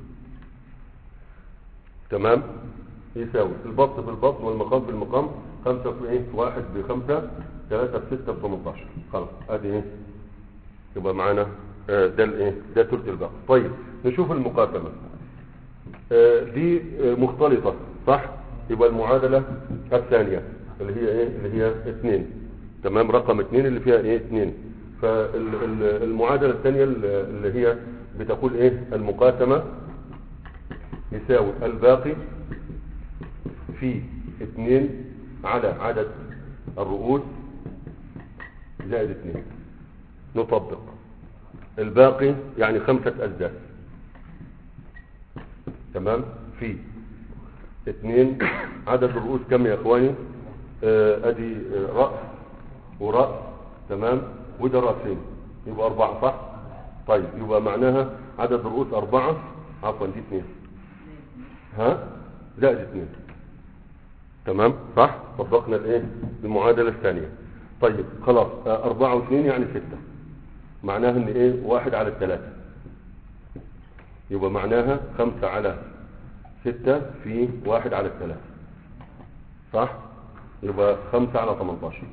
تمام. يساوي البسط بالبسط والمقام بالمقام خمسة في ايه واحد بخمسة ثلاثة بستة بثمنتاشر. خلاص ادي ايه يبقى معانا آه ده الايه ده ثلث الباقي. طيب نشوف المقاسمة آه دي آه مختلطة صح. يبقى المعادلة الثانية اللي هي ايه اللي هي اثنين. تمام. رقم اثنين اللي فيها ايه اثنين. فالمعادلة الثانية اللي هي بتقول ايه المقاسمة يساوي الباقي في اثنين على عدد الرؤوس زائد اثنين. نطبق الباقي يعني خمسة أجزاء. تمام. في اثنين عدد الرؤوس كم يا اخواني؟ آه ادي آه رأس ورأس. تمام. وده رأسين يبقى اربعة صح. طيب يبقى معناها عدد الرؤوس اربعة عفوا دي اثنين ها زائد اثنين. تمام صح. طبقنا الايه المعادلة الثانية. طيب خلاص آه اربعة واثنين يعني ستة. معناها ان ايه واحد على الثلاثة. يبقى معناها خمسة على ستة في واحد على الثلاثة صح. يبقى خمسة على ثمنتاشر.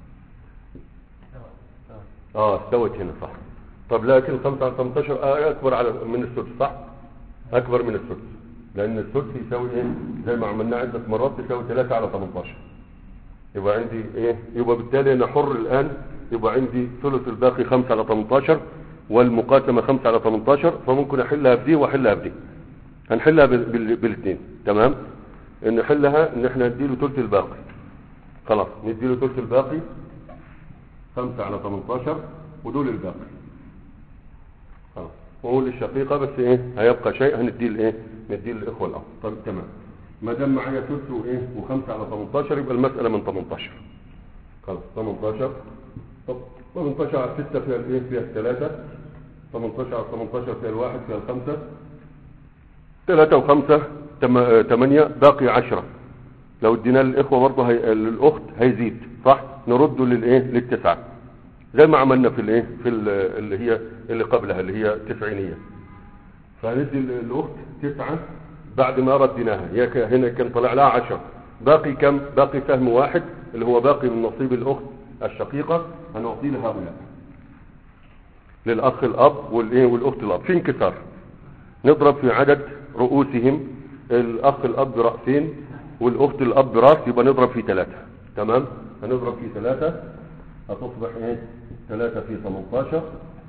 اه استوت هنا صح. طب لكن خمسة على ثمنتاشر آه اكبر على من السدس صح. اكبر من السدس لان السدس يساوي ايه زي ما عملنا عدة مرات يساوي ثلاثة على ثمنتاشر. يبقى عندي ايه يبقى بالتالي انا حر الان. يبقى عندي ثلث الباقي خمسة على ثمنتاشر والمقاسمة خمسة على ثمنتاشر. فممكن احلها بدي واحلها بدي. هنحلها بالاثنين. تمام. نحلها ان احنا نديله ثلث الباقي. خلاص نديله ثلث الباقي خمسة على ثمنتاشر ودول الباقي. خلاص وهو للشقيقة بس ايه هيبقى شيء هنديه الايه نديه للاخوة الاب. طيب تمام. ما دام معايا ثلث وايه وخمسة على ثمنتاشر يبقى المسألة من ثمنتاشر. خلاص ثمنتاشر. طب ثمنتاشر على ستة فيها الايه فيها الثلاثة. ثمنتاشر على ثمنتاشر فيها الواحد فيها الخمسة. ثلاثة وخمسة ثمانية باقي عشرة. لو ادينا للاخوة برضه هي... للاخت هيزيد صح. نرده للايه للتسعة زي ما عملنا في الايه في اللي هي اللي قبلها اللي هي تسعينية. فهندي الاخت تسعة بعد ما رديناها. هي هنا كان طلع لها عشرة. باقي كم؟ باقي سهم واحد اللي هو باقي من نصيب الاخت الشقيقة. هنعطيه لهؤلاء للاخ الاب والايه والاخت الاب في انكسار. نضرب في عدد رؤوسهم. الاخ الاب برأسين والاخت الاب براس يبقى نضرب في ثلاثة. تمام. هنضرب في ثلاثة هتصبح ايه ثلاثة في ثمنتاشر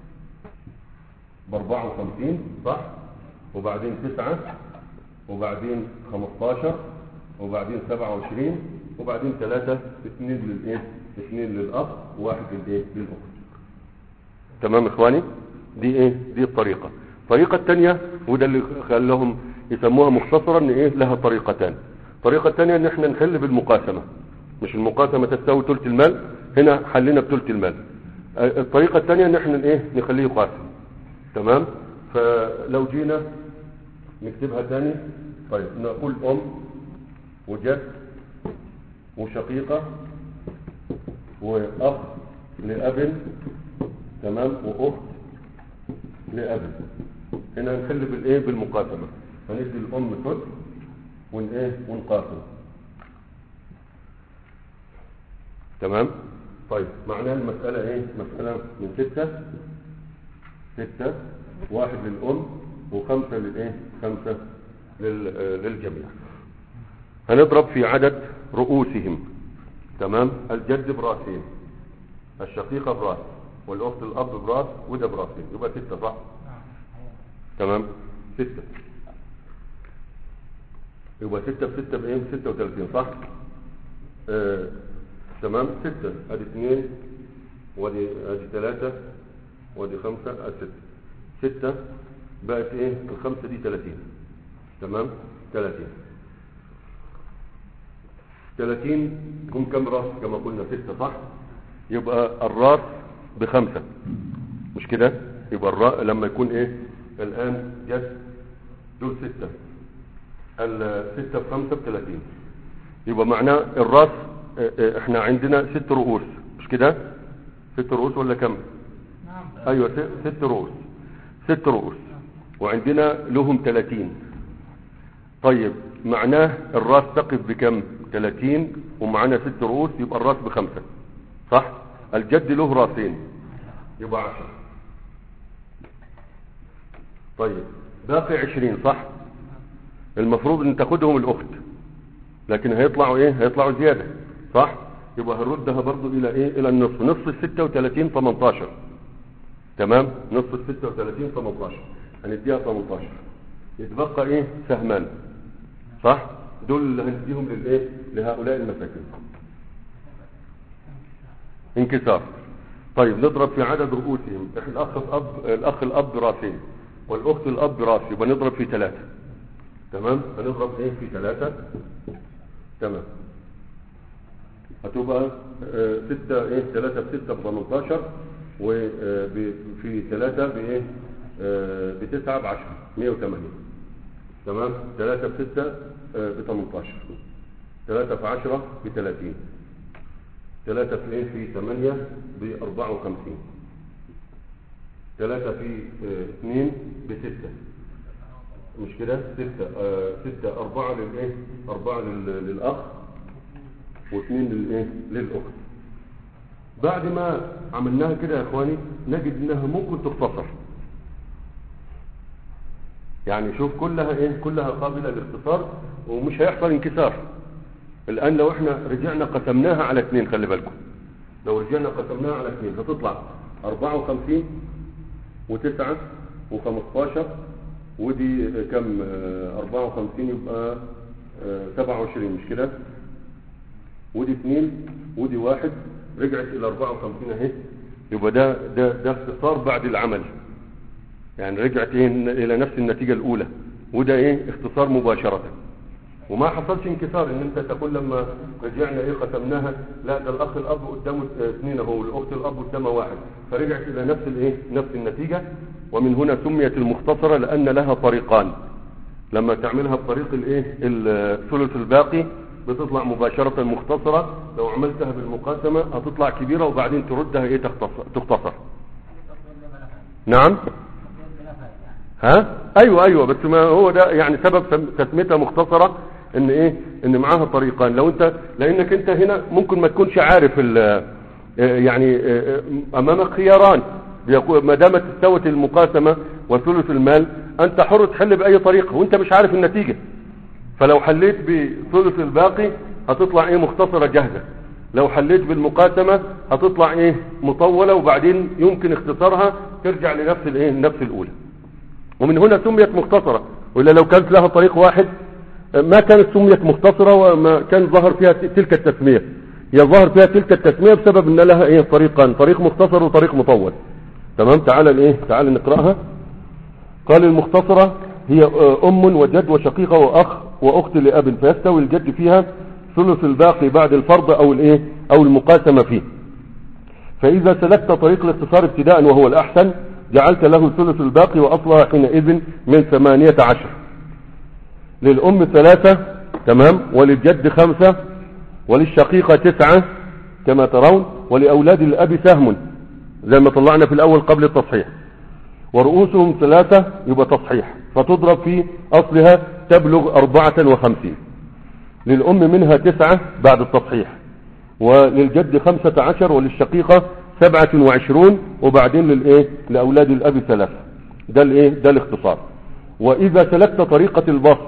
باربعة وخمسين صح. وبعدين تسعة وبعدين خمستاشر وبعدين سبعة وعشرين وبعدين ثلاثة اثنين للايه اثنين للاخ وواحد للايه للاخت. تمام اخواني. دي ايه دي الطريقة. الطريقة الثانية وده اللي خلاهم يسموها مختصرا ان ايه لها طريقتان. الطريقة الثانية ان احنا نحل بالمقاسمة. مش المقاسمة تساوي ثلث المال. هنا حلنا بثلث المال. الطريقة الثانية ان احنا ايه نخليه يقاسم. تمام. فلو جينا نكتبها ثاني. طيب نقول ام وجد وشقيقة واخ لاب. تمام. واخت لاب. هنا نخلي بالايه بالمقاسمة. هندي الام ثلث ون ايه ونقاسم. تمام. طيب معناه المسألة ايه مسألة من ستة ستة واحد للأم وخمسة للايه خمسة للجميع. هنضرب في عدد رؤوسهم. تمام. الجد براسين، الشقيقة براس، والأخت الأب براس، وده براسين، يبقى ستة صح؟ تمام. ستة يبقى ستة بستة بإيه؟ ستة وثلاثين صح؟ آه. تمام. ستة ادي اثنين وادي ادي ثلاثة وادي خمسة ادي ستة. ستة بقت ايه؟ الخمسة دي ثلاثين. تمام. ثلاثين. ثلاثين هم كم راس كما قلنا؟ ستة صح؟ يبقى الراس بخمسة مش كده؟ يبقى الراس لما يكون ايه الان جد دول ستة، الستة بخمسة بثلاثين، يبقى معناه الراس احنا عندنا ست رؤوس مش كده؟ ست رؤوس ولا كم؟ نعم. ايوه ست رؤوس. ست رؤوس وعندنا لهم ثلاثين. طيب معناه الراس تقف بكم؟ ثلاثين ومعنا ست رؤوس، يبقى الراس بخمسة صح؟ الجد له راسين يبقى عشرة. طيب باقي عشرين صح؟ المفروض ان تاخدهم الاخت، لكن هيطلعوا ايه؟ هيطلعوا زيادة صح؟ يبقى هنردها برضو الى ايه؟ الى النصف. نصف الستة وثلاثين ثمانية عشر. تمام. نصف الستة وثلاثين ثمانية عشر هنديها ثمانية عشر، يتبقى ايه؟ سهمان صح؟ دول اللي هنديهم للايه؟ لهؤلاء المساكين. انكسار. طيب نضرب في عدد رؤوسهم. الاخ الاب الاخ الاب راسين والاخت الاب راس، يبقى نضرب في ثلاثة. تمام. هنضرب ايه؟ في ثلاثة. تمام. هتبقى اه ستة ايه؟ ثلاثة بستة بثمانية عشر، وفي ثلاثة بايه؟ اه بتسعة بعشرة مئة وثمانين. تمام. ثلاثة بستة اه بثمانية عشر، ثلاثة في عشرة بثلاثين، ثلاثة في ايه؟ في ثمانية بأربعة وخمسين، ثلاثة في اه اثنين بستة مش كده؟ ستة اه ستة أربعة للايه؟ أربعة للأخ واثنين للايه؟ للأخت. بعد ما عملناها كده يا اخواني نجد انها ممكن تختصر. يعني شوف كلها ايه؟ كلها قابلة للاختصار ومش هيحصل انكسار. الان لو احنا رجعنا قسمناها على اثنين، خلي بالكم لو رجعنا قسمناها على اثنين هتطلع أربعة وخمسين وتسعة وخمستاشر، ودي كم؟ أربعة وخمسين يبقى سبعة وعشرين مش كده؟ ودي اثنين ودي واحد، رجعت الى أربعة وخمسين اهي. يبقى ده ده ده اختصار بعد العمل، يعني رجعت ايه؟ الى نفس النتيجة الاولى. وده ايه؟ اختصار مباشرة وما حصلش انكسار. ان انت تقول لما رجعنا ايه قسمناها، لا ده الاخ الاب قدامه اثنين اهو والاخت الاب قدامها واحد، فرجعت الى نفس الايه؟ نفس النتيجة. ومن هنا سميت المختصرة لان لها طريقان. لما تعملها بطريق الايه؟ الثلث الباقي بتطلع مباشرة مختصرة، لو عملتها بالمقاسمة هتطلع كبيرة وبعدين تردها ايه؟ تختصر, تختصر. نعم. ها ايوه ايوه بس ما هو ده يعني سبب تسميتها مختصرة ان ايه؟ ان معاها طريقان. لو انت لانك انت هنا ممكن ما تكونش عارف يعني امامك خياران، ما دامت استوت المقاسمة وثلث المال انت حر تحل باي طريقة وانت مش عارف النتيجة. فلو حليت بثلث الباقي هتطلع ايه؟ مختصرة جاهزة. لو حليت بالمقاسمة هتطلع ايه؟ مطولة وبعدين يمكن اختصارها ترجع لنفس الايه؟ نفس الاولى. ومن هنا سميت مختصرة، وإلا لو كانت لها طريق واحد ما كانت سميت مختصرة وما كان ظهر فيها تلك التسمية. هي ظهر فيها تلك التسمية بسبب ان لها ايه؟ طريقان، طريق مختصر وطريق مطول. تمام. تعال الايه؟ تعال نقرأها. قال المختصرة هي ام وجد وشقيقة واخ واخت لاب، فيستوي الجد فيها ثلث الباقي بعد الفرض او الايه؟ او المقاسمة فيه. فاذا سلكت طريق الاختصار ابتداء وهو الاحسن جعلت له ثلث الباقي واصلها حينئذ من ثمانية عشر. للام ثلاثة تمام، وللجد خمسة، وللشقيقة تسعة كما ترون، ولاولاد الاب سهم زي ما طلعنا في الاول قبل التصحيح. ورؤوسهم ثلاثة يبقى تصحيح، فتضرب في اصلها تبلغ أربعة وخمسين. للام منها تسعة بعد التصحيح، وللجد خمسة عشر، وللشقيقة سبعة وعشرون، وبعدين للايه؟ لاولاد الاب ثلاثة. ده الايه؟ ده الاختصار. واذا سلكت طريقة البسط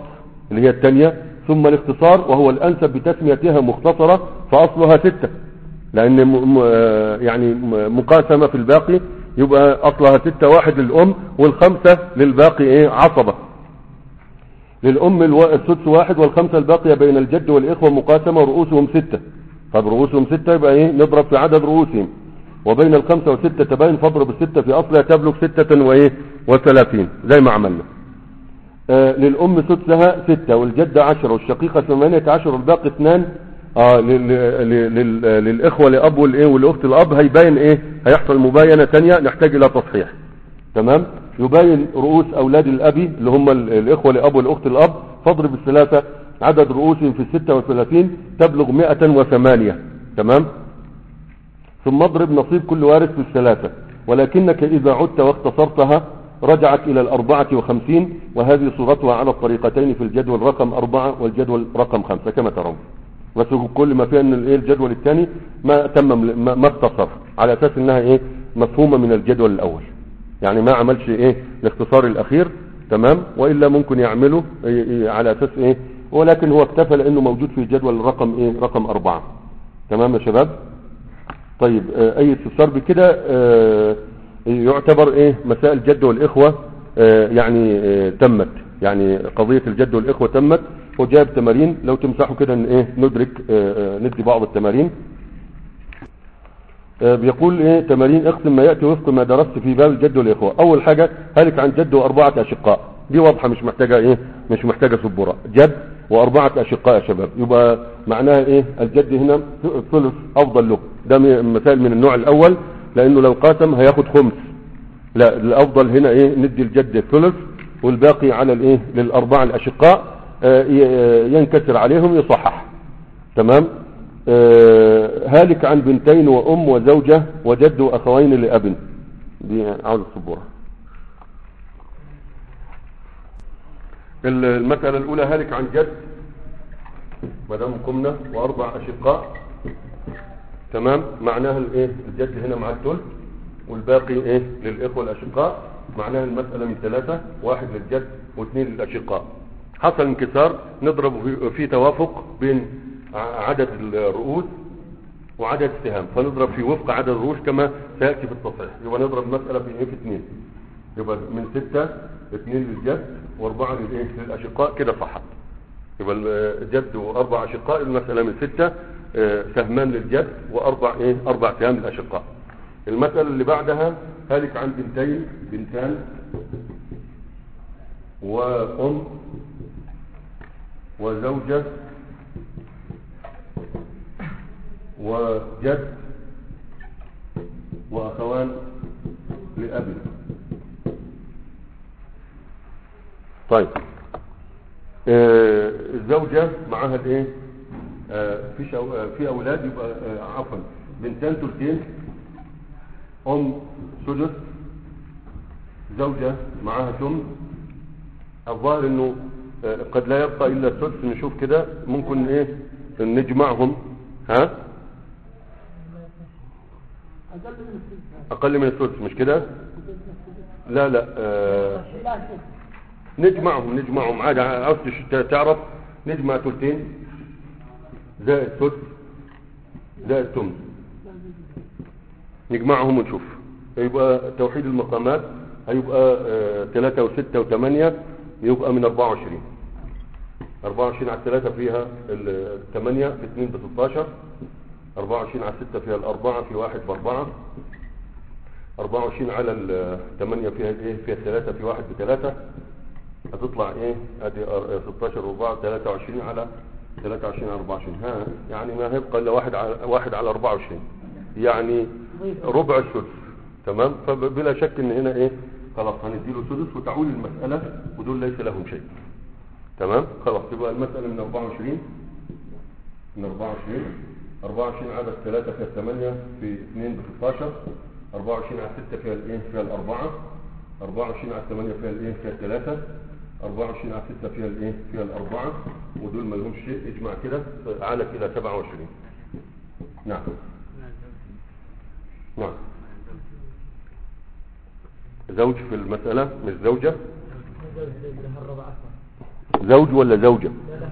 اللي هي الثانية، ثم الاختصار وهو الأنسب بتسميتها مختصرة فأصلها ستة، لأن م... م... يعني مقاسمة في الباقي يبقى أصلها ستة، واحد للأم والخمسة للباقي إيه عصبة. للأم الو... السدس واحد والخمسة الباقية بين الجد والإخوة مقاسمة ورؤوسهم ستة. طب رؤوسهم ستة يبقى إيه نضرب في عدد رؤوسهم، وبين الخمسة والستة تباين فاضرب الستة في أصلها تبلغ ستة وإيه وثلاثين زي ما عملنا. آه للأم سدسها ستة والجد عشرة والشقيقة ثمانية عشر والباقي اثنان. آه لل... لل... لل... للإخوة لأب والإيه والأخت الأب هيبين إيه هيحصل مباينة تانية نحتاج إلى تصحيح. تمام. يباين رؤوس أولاد الأبي اللي هم الإخوة لأب والأخت الأب، فاضرب الثلاثة عدد رؤوسهم في الستة وثلاثين تبلغ مئة وثمانية. تمام. ثم اضرب نصيب كل وارث في الثلاثة، ولكنك إذا عدت واختصرتها رجعت إلى الأربعة وخمسين، وهذه صورتها على الطريقتين في الجدول رقم أربعة والجدول رقم خمسة كما ترون. بس كل ما فيها أن الجدول الثاني ما تم ما اختصر على أساس أنها إيه مفهومة من الجدول الأول، يعني ما عملش إيه الاختصار الأخير. تمام. وإلا ممكن يعمله إيه على أساس إيه، ولكن هو اكتفى لأنه موجود في جدول رقم إيه رقم أربعة. تمام يا شباب. طيب آه أي استفسار بكده آه يعتبر إيه مسائل الجد والإخوة آه يعني آه تمت، يعني قضية الجد والإخوة تمت. وجاب تمارين لو تمسحوا كده إيه ندرك آه ندي بعض التمارين. آه بيقول إيه تمارين اقسم ما يأتي وفق ما درست في باب الجد والإخوة. أول حاجة هلك عن جد وأربعة أشقاء، دي واضحة مش محتاجة إيه مش محتاجة سبورة. جد وأربعة أشقاء يا شباب، يبقى معناها إيه الجد هنا ثلث أفضل له. ده مثال من النوع الأول، لأنه لو قاسم هياخد خمس. لا الأفضل هنا إيه ندي الجد الثلث والباقي على الإيه للأربعة الأشقاء آه ينكسر عليهم يصحح. تمام. آه هالك عن بنتين وأم وزوجة وجد وأخوين لأب، دي عاوز السبورة. المسألة الأولى هالك عن جد مدام قمنا وأربع أشقاء. تمام. معناها الايه الجد هنا مع الثلث والباقي ايه للإخوة الأشقاء. معناها المسألة من ثلاثة، واحد للجد واثنين للأشقاء. حصل انكسار نضرب في توافق بين عدد الرؤوس وعدد السهام، فنضرب في وفق عدد الرؤوس كما سيأتي في التصحيح. يبقى نضرب المسألة في ايه في اثنين، يبقى من ستة اثنين للجد واربعة للايه للأشقاء كده صحت. يبقى الجد واربع أشقاء، المسألة من ستة سهمان للجد واربع ايه اربع سهام للأشقاء. المسألة اللي بعدها هالك عن بنتين بنتان وأم وزوجة وجد وأخوان لأب. طيب آه الزوجة معها الايه آه في آه في اولاد، يبقى آه عفوا بنتان ثلثين، ام سدس، زوجة معها ثمن. الظاهر انه آه قد لا يبقى الا الثلث. نشوف كده ممكن ايه نجمعهم. ها اقل من الثلث مش كده؟ لا لا آه نجمعهم نجمعهم عادي. عاوز تعرف نجمع ثلثين زائد ثلث زائد ثمن، نجمعهم ونشوف. يبقى توحيد المقامات هيبقى آه ثلاثة وستة وثمانية، يبقى من أربعة وعشرين. أربعة وعشرين على الثلاثة فيها الثمانية في اثنين بستاشر، أربعة وعشرين على الستة فيها الأربعة في واحد بأربعة، أربعة وعشرين على الثمانية فيها الايه فيها الثلاثة في واحد بثلاثة، هتطلع ايه ادي ستاشر وربع ثلاثة وعشرين على ثلاثة وعشرين على أربعة وعشرين. ها يعني ما هيبقى الا واحد على واحد على أربعة وعشرين، يعني ربع السدس. تمام. فبلا شك ان هنا ايه خلاص هنديله سدس وتعول المسألة ودول ليس لهم شيء. تمام. خلاص يبقى المسألة من أربعة وعشرين من أربعة وعشرين أربعة وعشرين عدد ثلاثة فيها ثمانية في اثنين بستاشر، أربعة وعشرين على ستة فيها الايه فيها الأربعة، أربعة وعشرين على ثمانية فيها الايه فيها الثلاثة، أربعة وعشرين على ستة فيها الايه فيها الأربعة، ودول ما لهمش شيء. اجمع كده عالك إلى سبعة وعشرين. نعم نعم. زوج في المسألة مش زوجة. زوج ولا زوجة؟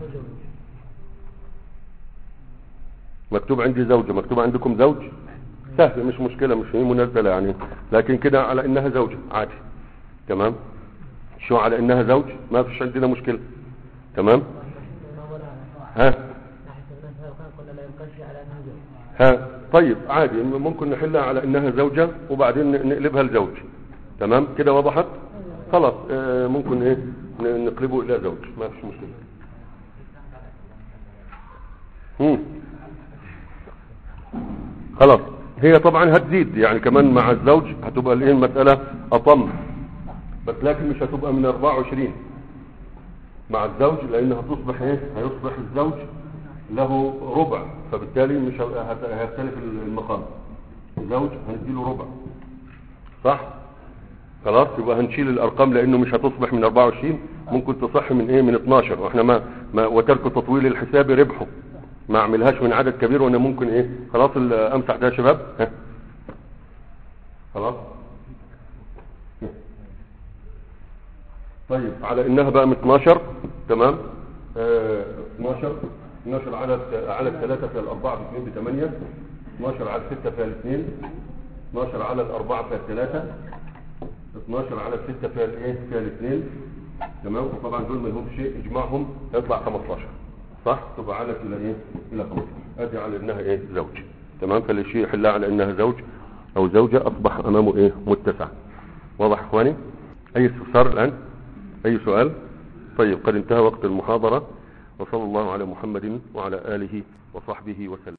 مكتوب عندي زوجة، مكتوب عندكم زوج؟ سهل، مش مشكلة، مش هي منزلة يعني، لكن كده على انها زوجة عادي. تمام. شو على انها زوج؟ ما فيش عندنا مشكلة. تمام. ها ها طيب عادي، ممكن نحلها على انها زوجة وبعدين نقلبها لزوج. تمام كده وضحت. خلاص آه ممكن ايه نقلبه الى زوج، ما فيش مشكلة. هم. خلاص هي طبعا هتزيد يعني كمان مع الزوج، هتبقى الايه المسألة اطم، بس لكن مش هتبقى من أربعة وعشرين مع الزوج، لانها تصبح ايه، هيصبح الزوج له ربع، فبالتالي مش هيختلف المقام. الزوج هنديله ربع صح. خلاص يبقى هنشيل الارقام لانه مش هتصبح من أربعة وعشرين، ممكن تصح من ايه، من اتناشر، واحنا ما, ما وترك تطويل الحساب ربحه، ما اعملهاش من عدد كبير وانا ممكن ايه. خلاص امسح ده يا شباب. ها. خلاص طيب على انها بقى من اتناشر. تمام. اه اتناشر اتناشر على على الثلاثة في الاربعة باثنين بثمانية، اتناشر على الستة في الاثنين، اتناشر على الاربعة في الثلاثة، اتناشر على الستة في الايه في الاثنين. تمام. طبعا دول ما لهم شيء، اجمعهم يطلع خمستاشر صح. تبقى على الى ايه، الى خمستاشر. ادي على انها ايه، زوج. تمام. فالشيء يحلها على انها زوج او زوجة، اصبح امامه ايه، متسع. واضح اخواني؟ اي استفسار الان؟ اي سؤال؟ طيب قد انتهى وقت المحاضرة، وصلى الله على محمد وعلى آله وصحبه وسلم.